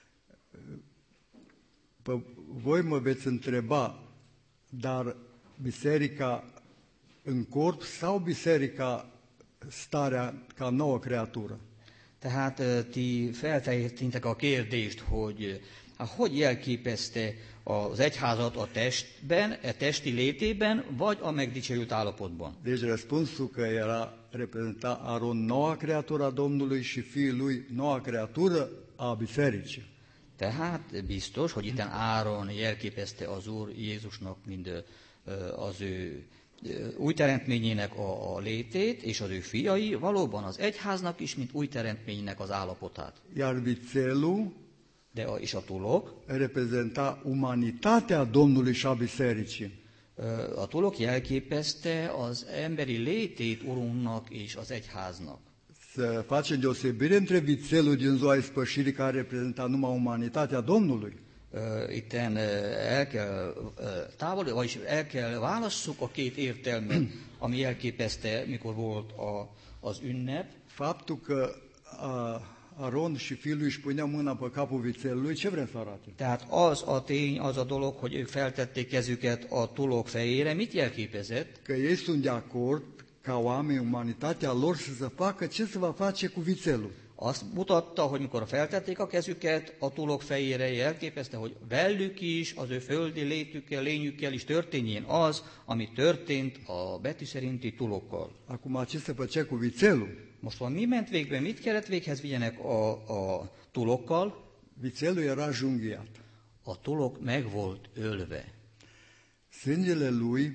Pe voi mă veți întreba, dar biserica în corp sau biserica starea ca nouă creatură? Tehát ti feltettétek a kérdést, hogy hát, hogy jelképezte az egyházat a testben, a testi létében, vagy a megdicsőült állapotban. Deci răspunsul că era reprezenta Aron noua creatură a Domnului și fiul lui noua creatură a bisericii. Tehát biztos, hogy itten Áron jelképezte az Úr Jézusnak mind az ő új teremtményének a, a létét, és az ő fiai valóban az egyháznak is, mint új teremtménynek az állapotát. Iar vițelul De a, és a tulok, reprezenta umanitatea Domnului și a bisericii. a tulok jelképezte az emberi létét Urunknak és az egyháznak. Să facem deosebire între vițelul din ziua ispășirii care reprezenta numai umanitatea Domnului Uh, itten uh, el kell uh, távol, vagyis el kell válasszuk a két értelmet, ami jelképezte, mikor volt a, az ünnep. faptul că a, Aron și fiul lui își puneau mâna pe capul vițelului, ce vrea să arate? Tehát az a tény, az a dolog, hogy ők feltették kezüket a tulok fejére, mit jelképezett? Că ei sunt de acord ca oameni, umanitatea lor să se facă ce se va face cu vițelul. Azt mutatta, hogy mikor feltették a kezüket a tulok fejére, jelképezte, hogy velük is, az ő földi létükkel, lényükkel is történjen az, ami történt a betű szerinti tulokkal. Acum, ce se făcea cu vițelul? Most van, mi ment végbe, mit kellett véghez vigyenek a, a tulokkal? Vițelul era junghiat. A tulok meg volt ölve. Sângele lui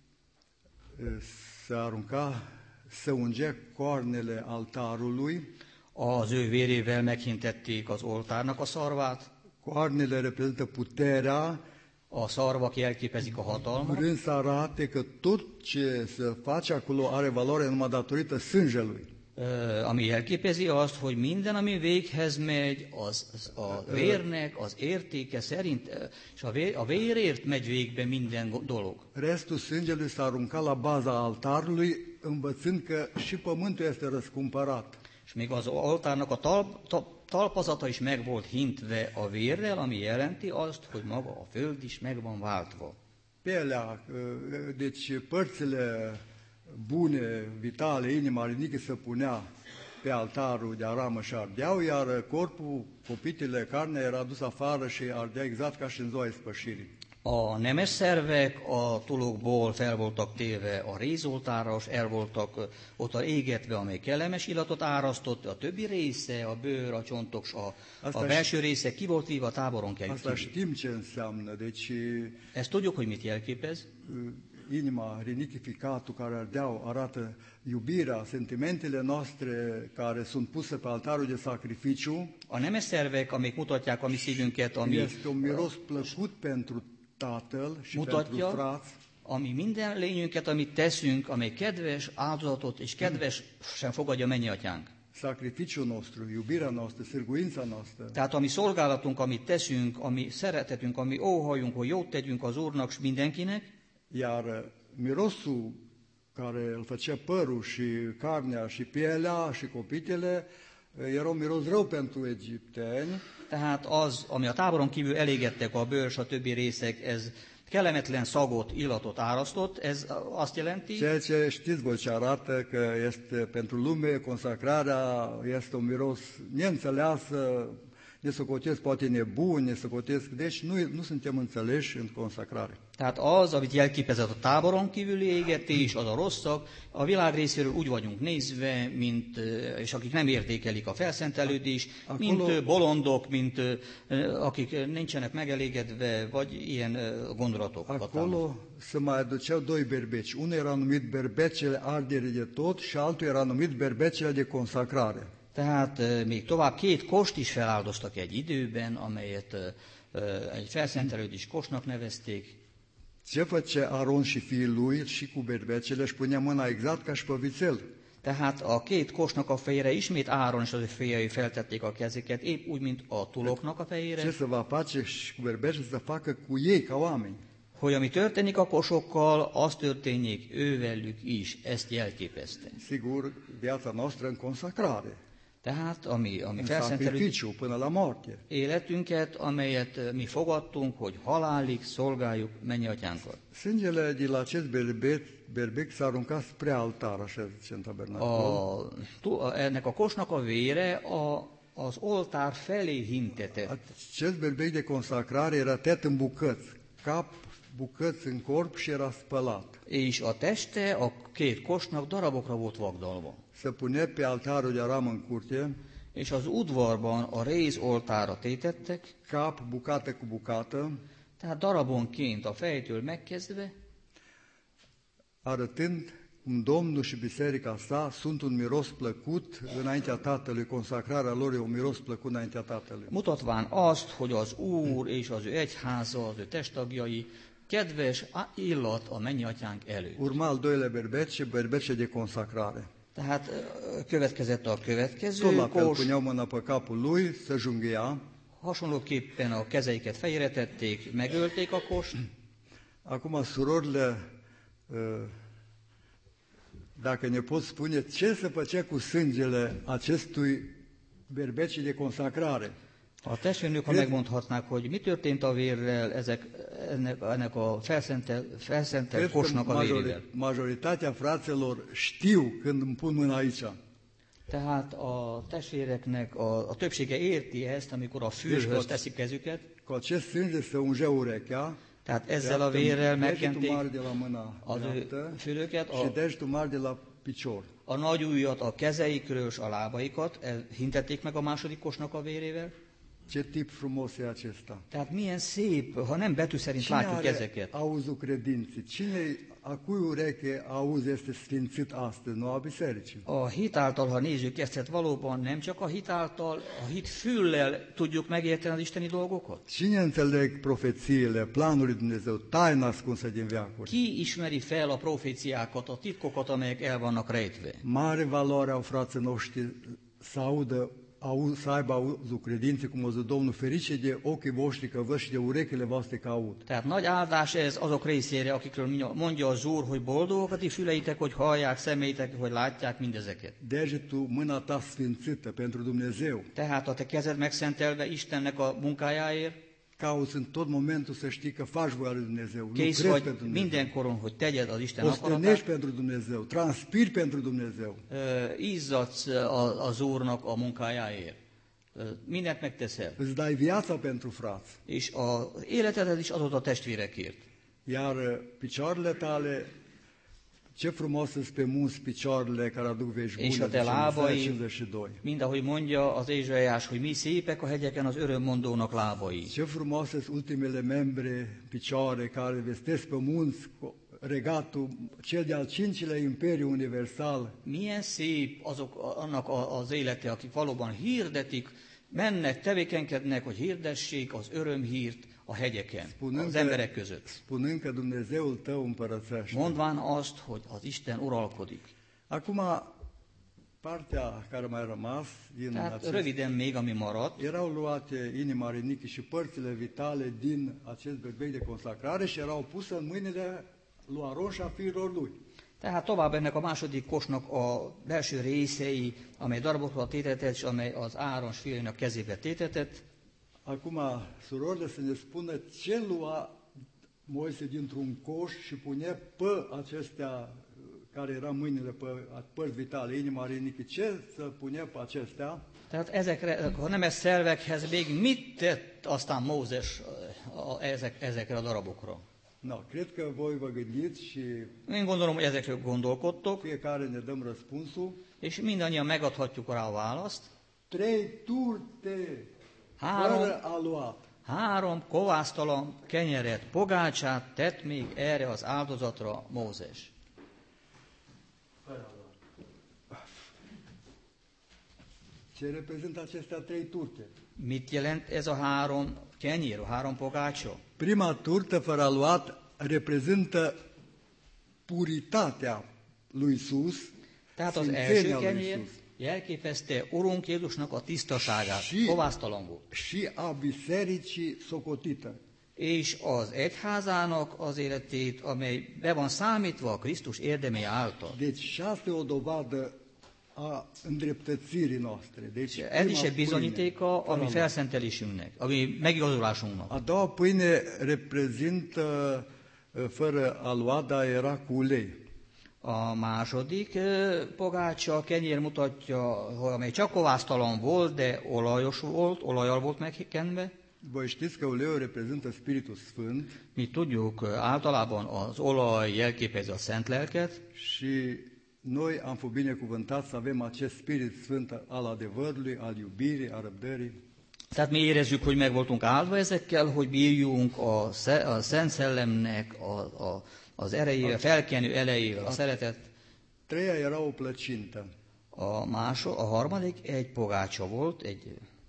se arunca, se ungea coarnele altarului. Az ő vérével meghintették az oltárnak a szarvát. Coarnele reprezintă puterea, A szarvak jelképezik a hatalmat. vrând să arate că tot ce se face acolo are valoare numai datorită sângelui. Ami jelképezi azt, hogy minden, ami véghez megy, az, az a vérnek az értéke szerint, és a, vér, a vérért megy végbe minden dolog. Restul sângelui s-a aruncat la baza altarului, învățând că și pământul este răscumpărat. És még az oltárnak a talp, talp, talpazata is meg volt hintve a vérrel, ami jelenti azt, hogy maga a föld is meg van váltva. Pielea, deci părțile bune, vitale, inima, riniche se punea pe altarul de aramă și ardeau, iar corpul, copitele, carnea era dus afară și ardea exact ca și în ziua ispășirii. A nemes szervek a tulokból fel voltak téve a rézoltára, és el voltak ott a égetve, amely kellemes illatot árasztott, a többi része, a bőr, a csontok, a, a belső része ki volt víva a táboron Asta kívül. știm ce înseamnă, deci Ezt tudjuk, hogy mit jelképez. inima, rinichificatul care ardeau, arată iubirea, sentimentele noastre care sunt puse pe altarul de sacrificiu. A nemes szervek, amik mutatják a mi szívünket, ami Este un miros plăcut pentru Tatăl și pentru mutatja, frați. ami minden lényünket, amit teszünk, amely kedves áldozatot és kedvesen fogadja mennyi atyánk. Sacrificiul nostru, iubirea noastră, sârguința noastră. Tehát a mi szolgálatunk, amit teszünk, ami szeretetünk, ami óhajunk, hogy jót tegyünk az Úrnak és mindenkinek, Iar mirosul care îl făcea părul și carnea și pielea și copitele era un miros rău pentru egipteni. tehát az, ami a táboron kívül elégettek a bőr és a többi részek, ez kellemetlen szagot, illatot árasztott, ez azt jelenti, Ceea ce știți voi ce arată că este pentru lume, consacrarea este un miros neînțeleasă, ne socotesc poate nebuni, ne socotesc, deci nu, nu suntem înțeleși în consacrare. tehát az, amit jelképezett a táboron kívüli égetés, az a rosszak, a világ részéről úgy vagyunk nézve, mint, és akik nem értékelik a felszentelődést, mint bolondok, mint akik nincsenek megelégedve, vagy ilyen gondolatok. Acolo se mai aduceau doi berbeci. Unul era numit berbecele arderii de tot și altul era numit berbecele de consacrare. Tehát még tovább két kost is feláldoztak egy időben, amelyet egy felszentelődés kostnak nevezték. Ce făcea Aron și fiii lui și cu berbecele? Își punea mâna exact ca și pe vițel. Tehát a két kosnak a fejére ismét Áron és az ő fiai feltették a kezüket, épp úgy, mint a tuloknak a fejére. Ce să va face și cu berbecele să facă cu ei ca oameni. Hogy ami történik a kosokkal, az történjék ővelük is, ezt jelképezte. Sigur, viața noastră în consacrare, Tehát ami, ami în felszentelődés sacrificiu până la moarte. életünket, amelyet mi fogadtunk, hogy halálig szolgáljuk mennyatyánkat. Sângele de la acest berbec, berbec s-a aruncat spre altar, așa zice în tabernacol. A, ennek a kosnak a vére a, az oltár felé hintetett. Acest berbec de consacrare era tăiat în bucăți, cap, bucăți în corp și era spălat. És a teste a két kosnak darabokra volt vagdalva. Se punea pe altarul de aram în curte, És az udvarban a réz oltára tétettek, cap, bucată cu bucată, tehát darabonként a fejtől megkezdve, arătând cum Domnul și biserica sa sunt un miros plăcut înaintea Tatălui, consacrarea lor e un miros plăcut înaintea Tatălui. mutatván azt, hogy az Úr és az ő egyháza, az ő testtagjai kedves illat a mennyatyánk előtt. Urma al doilea berbece, berbece de consacrare. Tehát következett a Tot következő la fel, kos, puneau mâna pe capul lui, se junghia. hasonlóképpen a kezeiket fejre tették, megölték a kost. Acum, surorile, dacă ne pot spune, ce se făcea cu sângele acestui berbece de consacrare? A testvérnők, ha megmondhatnák, hogy mi történt a vérrel, ezek, ennek, ennek a felszentelt, felszentelt kosnak a vérével. Majoritatea fraților știu când îmi pun mâna aici. Tehát a testvéreknek a, a többsége érti ezt, amikor a fülhöz teszik kezüket. Cu acest sânge se ungea urechea, Tehát ezzel a vérrel degetul megkenték mare de la mâna az ő dreaptă fülöket, și a, degetul mare de la picior. a nagy ujjat a kezeikről és a lábaikat, e, hintették meg a második kosnak a vérével. Ce tip frumos e acesta! Tehát milyen szép, ha nem betű szerint Cine látjuk are ezeket. auzul credinții? Cine, a cui ureche auz este sfințit astăzi, nu a bisericii? A hit által, ha nézzük ezt, tehát valóban nem csak a hit által, a hit füllel tudjuk megérteni az isteni dolgokat. Cine înțeleg profețiile, planul lui Dumnezeu, taina ascunsă din veacuri? Ki ismeri fel a proféciákat, a titkokat, amelyek el vannak rejtve? Mare valoare au frații noștri să audă, au, să aibă auzul credinței, cum o zi Domnul, ferice de ochii voștri că văd și de urechile voastre că aud. Tehát nagy áldás ez azok részére, akikről mondja az Úr, hogy boldogok a ti füleitek, hogy hallják, szemeitek, hogy látják mindezeket. Degetul, mâna ta sfințită pentru Dumnezeu. Tehát a te kezed megszentelve Istennek a munkájáért, Cauți în tot momentul să știi că faci voia lui Dumnezeu, kész lucrezi vagy pentru Dumnezeu, mindenkoron, hogy tegyed az Isten ostenești akaratát, pentru Dumnezeu, transpiri pentru Dumnezeu. Ö, izzadsz a- az Úrnak a munkájáért. Ö, Mindent megteszel. Îți dai viața pentru frați. És az életedet is adod a testvérekért. Iar picioarele tale, ce frumos sunt pe munți picioarele care aduc vești És bune, a te zice în Isaia lábai, cincizeci și doi. mind ahogy mondja az Ézsaiás, hogy mi szépek a hegyeken az örömmondónak lábai. Ce frumoase sunt ultimele membre, picioare care vestesc pe munți, regatul, cel de-al cincilea imperiu universal, Milyen szép azok, annak a- az élete, akik valóban hirdetik, mennek, tevékenykednek, hogy hirdessék az örömhírt a hegyeken, az emberek között. spunând că Dumnezeul tău împărățește. Mondván azt, hogy az Isten uralkodik. Acum, partea care mai a rămas din Tehát acest... röviden még, ami maradt, Erau luate inima Rinichi și părțile vitale din acest berbec de consacrare și erau puse în mâinile lui Aron și a fiilor lui. tehát tovább ennek a második kosnak a belső részei, amely darabokra tétetett, és amely az Áron fiainak kezébe tétetett. Acum, surorile, să ne spună ce lua Moise dintr-un coș și punea pe acestea care erau mâinile pe părți vitale, inima Rinichi, ce să punea pe acestea? Tehát ezekre, a nemes szervekhez még mit tett aztán Mózes a- ezek, ezekre a darabokra? No, cred că voi vă gândiți și Én gondolom, hogy ezekről gondolkodtok, fiecare ne dăm răspunsul. és mindannyian megadhatjuk rá a választ. Trei turte Három, fără aluat. három kovásztalan kenyeret, pogácsát tett még erre az áldozatra Mózes. Ce reprezintă acestea trei turte? Mit jelent ez a három kenyér, a három pogácsa? Prima turtă fără aluat reprezintă puritatea lui Isus, Tehát az sfințenia első lui kenyér Isus jelképezte Urunk Jézusnak a tisztaságát, Și- kovásztalan volt. și a bisericii socotită. És az egyházának az életét, amely be van számítva a Krisztus érdemei által. Deci și asta e o dovadă a îndreptățirii noastre. Deci És ez is prima egy bizonyítéka a fără mi aluat. felszentelésünknek, a mi megigazolásunknak. A doua pâine reprezintă uh, fără aluat, dar era cu ulei. A második ö, pogácsa, kenyér mutatja, hogy amely csak kovásztalan volt, de olajos volt, olajjal volt megkenve. Voi știți că uleiul reprezintă Spiritul Sfânt Mi tudjuk, ö, általában az olaj jelképezi a Szent Lelket, și noi am fost binecuvântați să avem acest Spirit Sfânt al adevărului, al iubirii, a răbdării. tehát mi érezzük, hogy meg voltunk áldva ezekkel, hogy bírjunk a, sze- a Szent Szellemnek a, a, az erejével, felkenő erejével, a szeretet. Treia era o plăcintă. A, máso, a harmadik egy pogácsa volt, egy,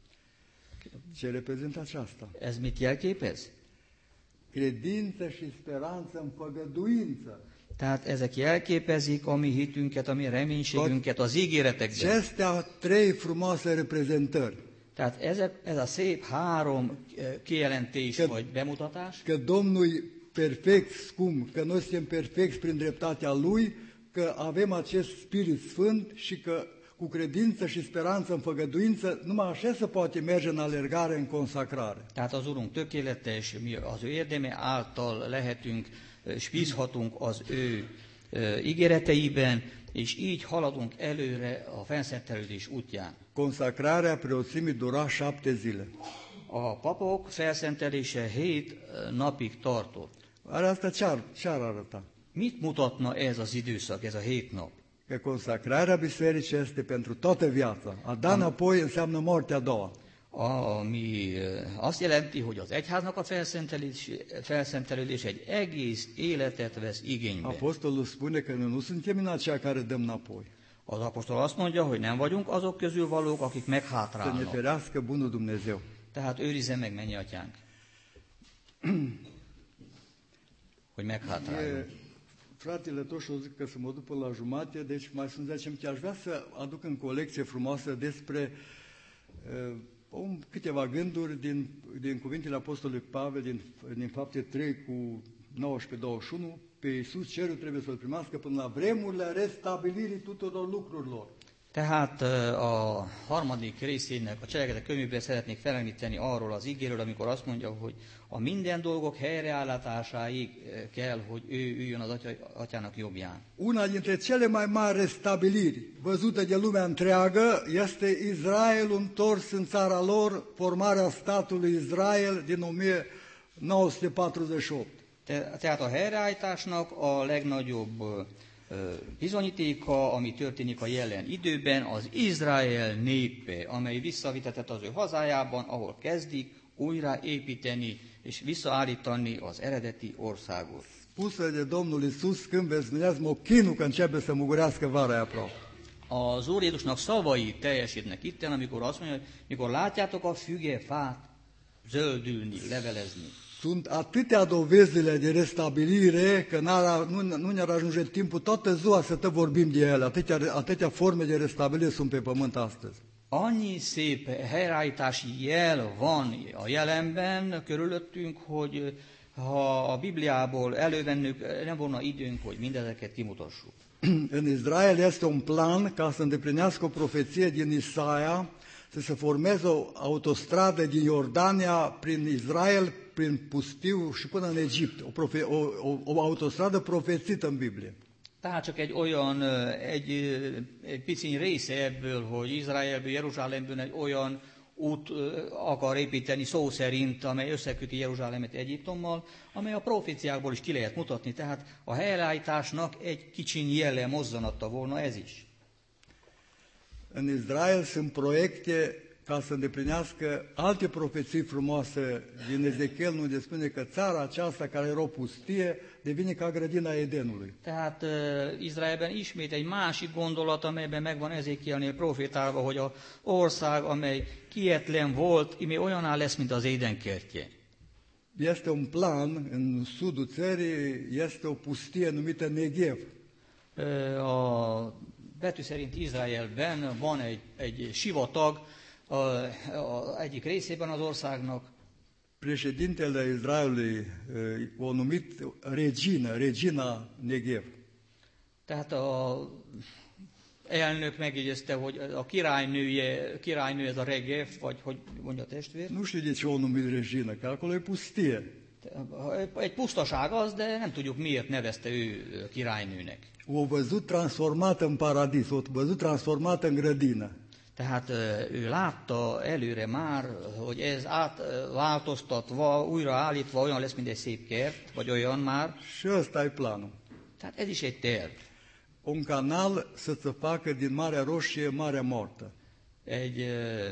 Ce reprezintă aceasta? ez mit jelképez? Credință și speranță în făgăduință. Tehát ezek jelképezik a mi hitünket, a mi reménységünket az ígéretekben. Acestea trei frumoase reprezentări. Tehát ezek, ez a szép három eh, kijelentés Că- vagy bemutatás, Că Domnul e perfect, scump, că noi suntem perfecți prin dreptatea Lui, că avem acest Spirit Sfânt și că cu credință și speranță în făgăduință, numai așa se poate merge în alergare, în consacrare. tehát az Urunk tökéletes, mi az ő érdeme által lehetünk, eh, és bízhatunk az ő eh, ígéreteiben, és így haladunk előre a felszentelődés útján. Consacrarea preoțimii dura șapte zile. A papok felszentelése hét eh, napig tartott. Are asta ce ar, ce ar arăta? Mit mutatna ez az időszak, ez a hét nap? Că consacrarea bisericii este pentru toată viața. A da înapoi înseamnă moartea a doua. Ami eh, azt jelenti, hogy az egyháznak a felszentelés, felszentelődés egy egész életet vesz igénybe. Apostolul spune că noi nu suntem în aceia care dăm înapoi. Az apostol azt mondja, hogy nem vagyunk azok közül valók, akik Să ne meghátrálnak. ferească bunul Dumnezeu. Tehát őrizze meg, mennyi atyánk. Hogy meghátráljon. E, fratele Toșu zic că să mă duc până la jumate, deci mai sunt zece minute. Aș vrea să aduc în colecție frumoasă despre uh, om, câteva gânduri din, din cuvintele Apostolului Pavel, din, din fapte trei cu nouăsprezece douăzeci și unu. Pe Iisus cerul trebuie să-L primească până la vremurile restabilirii tuturor lucrurilor. Tehát a harmadik részének, a cselekedetek könyvében szeretnék felemlíteni arról az ígéről, amikor azt mondja, hogy a minden dolgok helyreállításáig kell, hogy ő üljön az atya, atyának jobbján. Una dintre cele mai mari restabiliri văzute de lumea întreagă este Israelul întors în țara lor, formarea statului Israel din o mie nouă sute patruzeci și opt. Te, tehát a helyreállításnak a legnagyobb ö, bizonyítéka, ami történik a jelen időben, az Izrael népe, amely visszavitetett az ő hazájában, ahol kezdik újraépíteni és visszaállítani az eredeti országot. spuse de Domnul Iisus când veți spuneați mă chinul că începe să mugurească vara aproape. Az Úr Jézusnak szavai teljesítnek itten, amikor azt mondja, hogy mikor látjátok a fügefát zöldülni, levelezni. Sunt atâtea dovezile de restabilire că n-ar, nu, nu ne-ar ajunge timpul toată ziua să tot vorbim de ele. Atâtea, atâtea forme de restabilire sunt pe pământ astăzi. Annyi szép helyreállítási jel van a jelenben körülöttünk, hogy ha a Bibliából elővennük, nem volna időnk, hogy mindezeket kimutassuk. În Israel este un plan ca să îndeplinească o profeție din Isaia, să se formeze o autostradă din Iordania prin Israel, prin pustiu și până în Egipt. O, profe, o, o, o autostradă profețită în Biblie. Tehát csak egy olyan, egy, egy piciny része ebből, hogy Izraelből, Jeruzsálemből egy olyan út akar építeni szó szerint, amely összeköti Jeruzsálemet Egyiptommal, amely a proféciákból is ki lehet mutatni. Tehát a helyreállításnak egy kicsiny jelle, mozzanata volna ez is. În Israel sunt proiecte ca să îndeplinească alte profeții frumoase din Ezechiel, unde spune că țara aceasta care era o pustie devine ca grădina Edenului. Tehát uh, Izraelben ismét egy másik gondolat, amelyben megvan Ezékielnél profétálva, hogy az ország, amely kietlen volt, imé olyaná lesz, mint az Éden kertje. Este un plan în sudul țării, este o pustie numită Negev. Uh, a betű szerint Izraelben van egy, egy sivatag, a, a egyik részében az országnak. Președintele Israelului o numit regină, regina Negev. Tehát a elnök megjegyezte, hogy a királynője, királynő ez a Regev, vagy hogy mondja a testvér. Nu știu de ce o numit regină, că acolo e pustie. Egy pusztaság az, de nem tudjuk miért nevezte ő királynőnek. O văzut transformată în paradis, o văzut transformată în grădină. Tehát ő látta előre már, hogy ez átváltoztatva, újraállítva olyan lesz, mint egy szép kert, vagy olyan már. Și ăsta e planul. Tehát ez is egy terv. Un canal să se facă din Marea Roșie Marea Moartă. Egy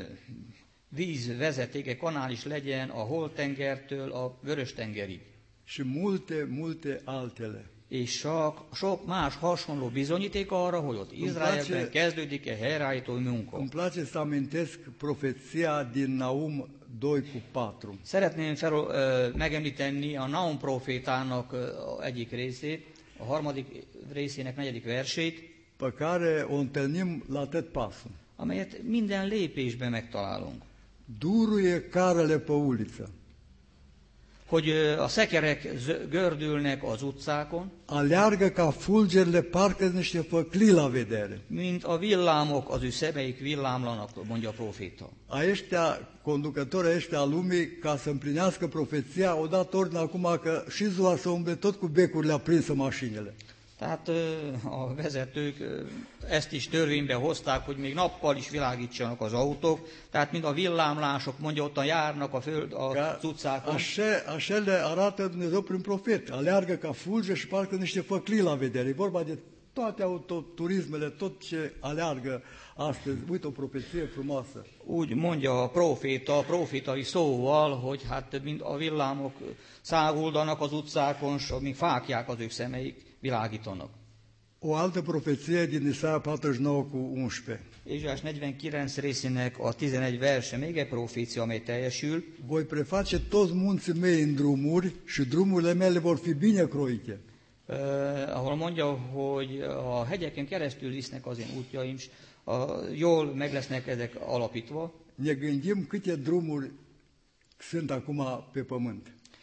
vízvezeték, egy kanál is legyen a Holtengertől a Vörös-tengerig. Și multe, multe altele. És sok, sok más hasonló bizonyíték arra, hogy ott Izraelben kezdődik egy helyreállító munka. Îmi place să amintesc profeția din Naum doi cu patru. Szeretném fel, uh, megemlíteni a Naum profétának uh, egyik részét, a harmadik részének negyedik versét, pe care o întâlnim la tot pasul. Amelyet minden lépésben megtalálunk. Duruie carele pe uliță. Hogy a szekerek gördülnek az utcákon, aleargă ca fulgerile, parcă niște făclii la vedere. Mint a villámok, az ő szemeik villámlanak, mondja a proféta. Ăștia, conducătorii ăștia lumii, ca să împlinească profeția, au dat ordine acum că și ziua să umble tot cu becurile aprinse mașinile. Tehát a vezetők ezt is törvénybe hozták, hogy még nappal is világítsanak az autók, tehát mind a villámlások, mondja, ottan járnak a föld, az utcákon. Așa, așa le arată Dumnezeu prin profet. Aleargă ca fulge și parcă niște făclii la vedere. E vorba de toate autoturismele, tot ce aleargă astăzi. Uite o profeție frumoasă. Úgy mondja a proféta, profétai szóval, hogy hát mind a villámok száguldanak az utcákon, és még fákják az ő szemeik, világítanak. O altă profeție din Isaia patruzeci și nouă cu unsprezece. Ézsaiás negyvenkilenc részének a tizenegy verse, még egy profécia, amely teljesül. Voi preface toți munții mei în drumuri și drumurile mele vor fi bine croite. Uh, ahol mondja, hogy a hegyeken keresztül visznek az én útjaim, és uh, jól meg lesznek ezek alapítva. Ne gândim câte drumuri sunt acum pe pământ.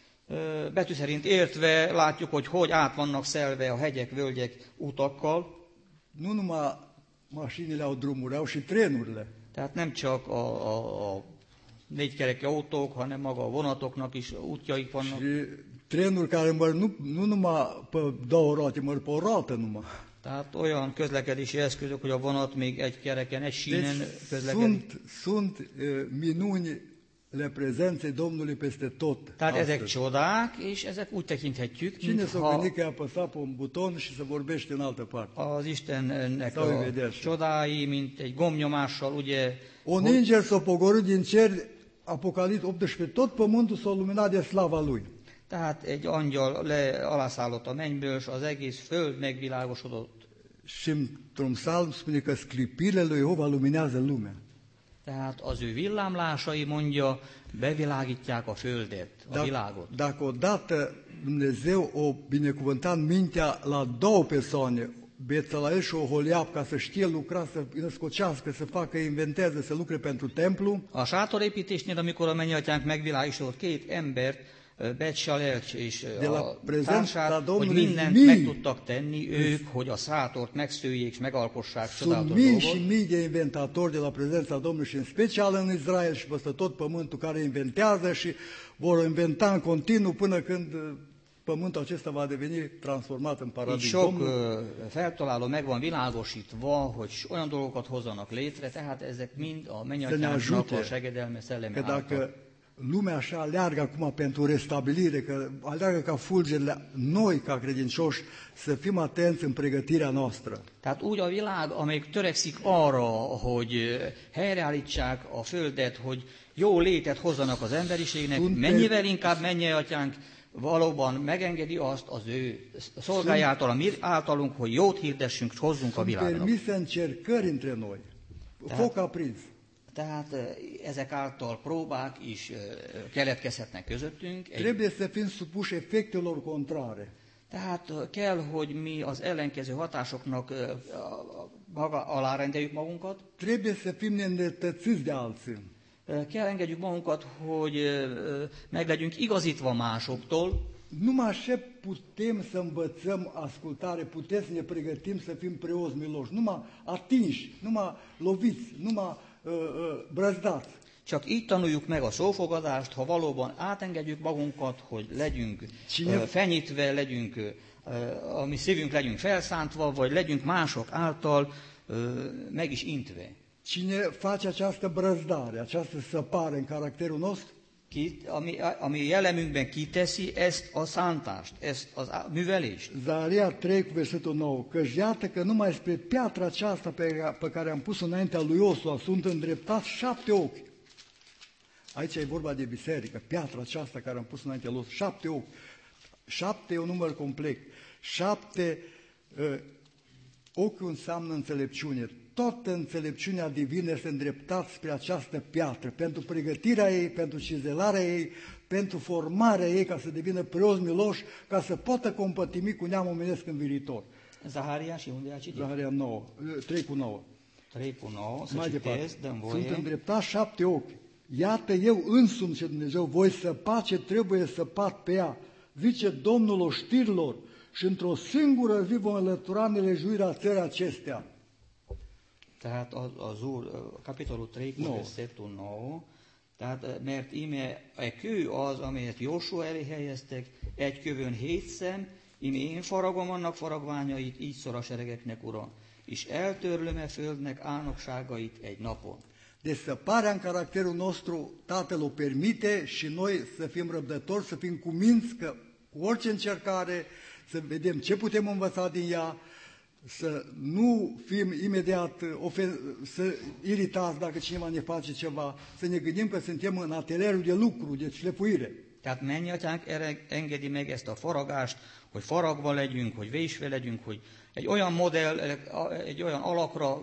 Betű szerint értve látjuk, hogy hogy át vannak szelve a hegyek, völgyek utakkal. Nu numai mașinile au drumuri, au și trenurile. Tehát nem csak a, a, a négykerekű autók, hanem maga a vonatoknak is útjaik vannak. Și trenuri care măr nu, nu numai pe două roate, măr pe o roată numai. Tehát olyan közlekedési eszközök, hogy a vonat még egy kereken, egy sínen deci, közlekedik. Sunt, sunt uh, minuni le prezenței Domnului peste tot. Tehát astăzi. ezek csodák, és ezek úgy tekinthetjük, Cine s-a mintha gândit că a apăsat pe un buton și se vorbește în altă parte? az Istennek Sau a üvedește. csodái, mint egy gomnyomással, ugye, Un înger s-a pogorât din cer, Apocalips optsprezece, tot pământul s-a luminat de slava lui. Tehát egy angyal le, alászállott a mennyből, és az egész föld megvilágosodott. Și într-un psalm spune că sclipirile lui Jehova luminează lumea. Tehát az ő villámlásai, mondja, bevilágítják a földet, a világot. Dacă odată Dumnezeu o binecuvânta în mintea la două persoane, Bețaleel și Oholiab, ca să știe lucra, să născocească, să facă, inventeze, să lucre pentru templu. A sátorépítésnél, amikor a mennyatyánk megvilágított két embert, Betsalel és a társát, hogy mindent meg tudtak tenni ők, hogy a szátort megszőjék és megalkossák csodálatos dolgot. Sunt mii și mii de inventatori de la prezența Domnului și în special în Israel și peste tot pământul care inventează și vor inventa în continuu până când pământul acesta va deveni transformat în paradis. Sok feltaláló meg van világosítva, hogy olyan dolgokat hozzanak létre, tehát ezek mind a mennyatyánknak a segedelme szelleme által. Lumea așa aleargă acum pentru restabilire, că aleargă ca fulgerile, noi ca credincioși să fim atenți în pregătirea noastră. Tehát úgy a világ, amelyik törekszik arra, hogy helyreállítsák a földet, hogy jó létet hozzanak az emberiségnek, mennyivel inkább Mennyatyánk valóban megengedi azt az ő szolgájától, a mi általunk, hogy jót hirdessünk, és hozzunk a világnak. Sunt permise încercări între noi. Foc aprins. Tehát ezek által próbák is keletkezhetnek közöttünk. Trebuie să fim supuși efectelor contrare. Tehát kell, hogy mi az ellenkező hatásoknak maga alá rendeljük magunkat. Trebuie să fim neîndreptățiți de alții. Kell engedjük magunkat, hogy meg legyünk igazítva másoktól. Numai așa putem să învățăm ascultare, putem să ne pregătim să fim preoți miloși, numai atinși, numai loviți, numai uh, uh, brăzdați. Csak így tanuljuk meg a szófogadást, ha valóban átengedjük magunkat, hogy legyünk Cine... fenyítve, legyünk, a mi szívünk legyünk felszántva, vagy legyünk mások által meg is intve. Cine face această brăzdare, această săpare în caracterul nostru? Ki, ami, ami jellemünkben kiteszi ezt a szántást, ezt a művelést. Zaharia trei cu versetul nouă, căci iată că numai spre piatra aceasta pe, pe care am pus-o înaintea lui Iosua sunt îndreptați șapte ochi. Aici e vorba de biserică, piatra aceasta care am pus înaintea lui Iosua, șapte ochi. Șapte e un număr complex. Șapte uh, ochi înseamnă înțelepciune. Toată înțelepciunea divină este îndreptată spre această piatră, pentru pregătirea ei, pentru cizelarea ei, pentru formarea ei, ca să devină preoți miloși, ca să poată compătimi cu neamul omenesc în viitor. Zaharia și unde a citit? Zaharia nouă, trei cu nouă. trei cu nouă, să mai citesc, departe. dăm voie. Sunt îndreptați șapte ochi. Iată, eu însumi, ce Dumnezeu, voi săpa ce trebuie săpat pe ea, zice Domnul oștirilor, și într-o singură zi vom înlătura nelejuirea țării acestea. Tehát az, az Úr, kapitolú trei, versetul nouă, tehát mert íme a kő az, amelyet Jósua elé helyeztek, egy kövön hét szem, íme én faragom annak faragványait, így szól a seregeknek, Ura, és eltörlöm e földnek álnokságait egy napon. Deci săparea în caracterul nostru Tatăl o permite și noi să fim răbdători, să fim cuminți că cu orice încercare să vedem ce putem învăța din ea, să nu fim imediat ofen- să iritați dacă cineva ne face ceva, să ne gândim că suntem în atelierul de lucru, de șlefuire. Tehát Mennyatyánk engedi meg ezt a faragást, hogy faragva legyünk, hogy vésve legyünk, hogy egy olyan modell, egy olyan alakra,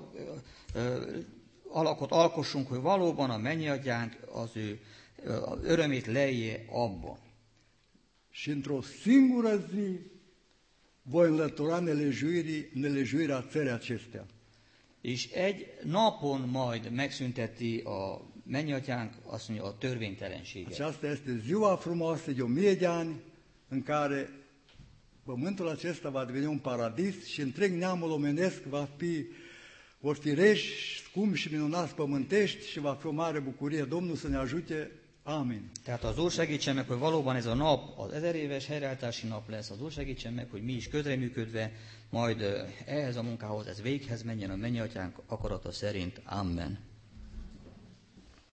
alakot alkossunk, hogy valóban a Mennyatyánk az ő örömét lelje abban. Și într-o singură zi voi înlătura nelejuirii, nelejuirea țării acestea. És egy napon majd megszünteti a Mennyatyánk, azt mondja, a törvénytelenséget. Aceasta este ziua frumoasă de o mie de ani în care pământul acesta va deveni un paradis și întreg neamul omenesc va fi, vor fi reși, scumpi și minunați pământești și va fi o mare bucurie. Domnul să ne ajute. Amin. Tehát az Úr segítsen meg, hogy valóban ez a nap az ezer éves helyreállítási nap lesz. Az Úr segítsen meg, hogy mi is közreműködve, majd ehhez a munkához ez véghez menjen a Mennyatyánk akarata szerint. Amen.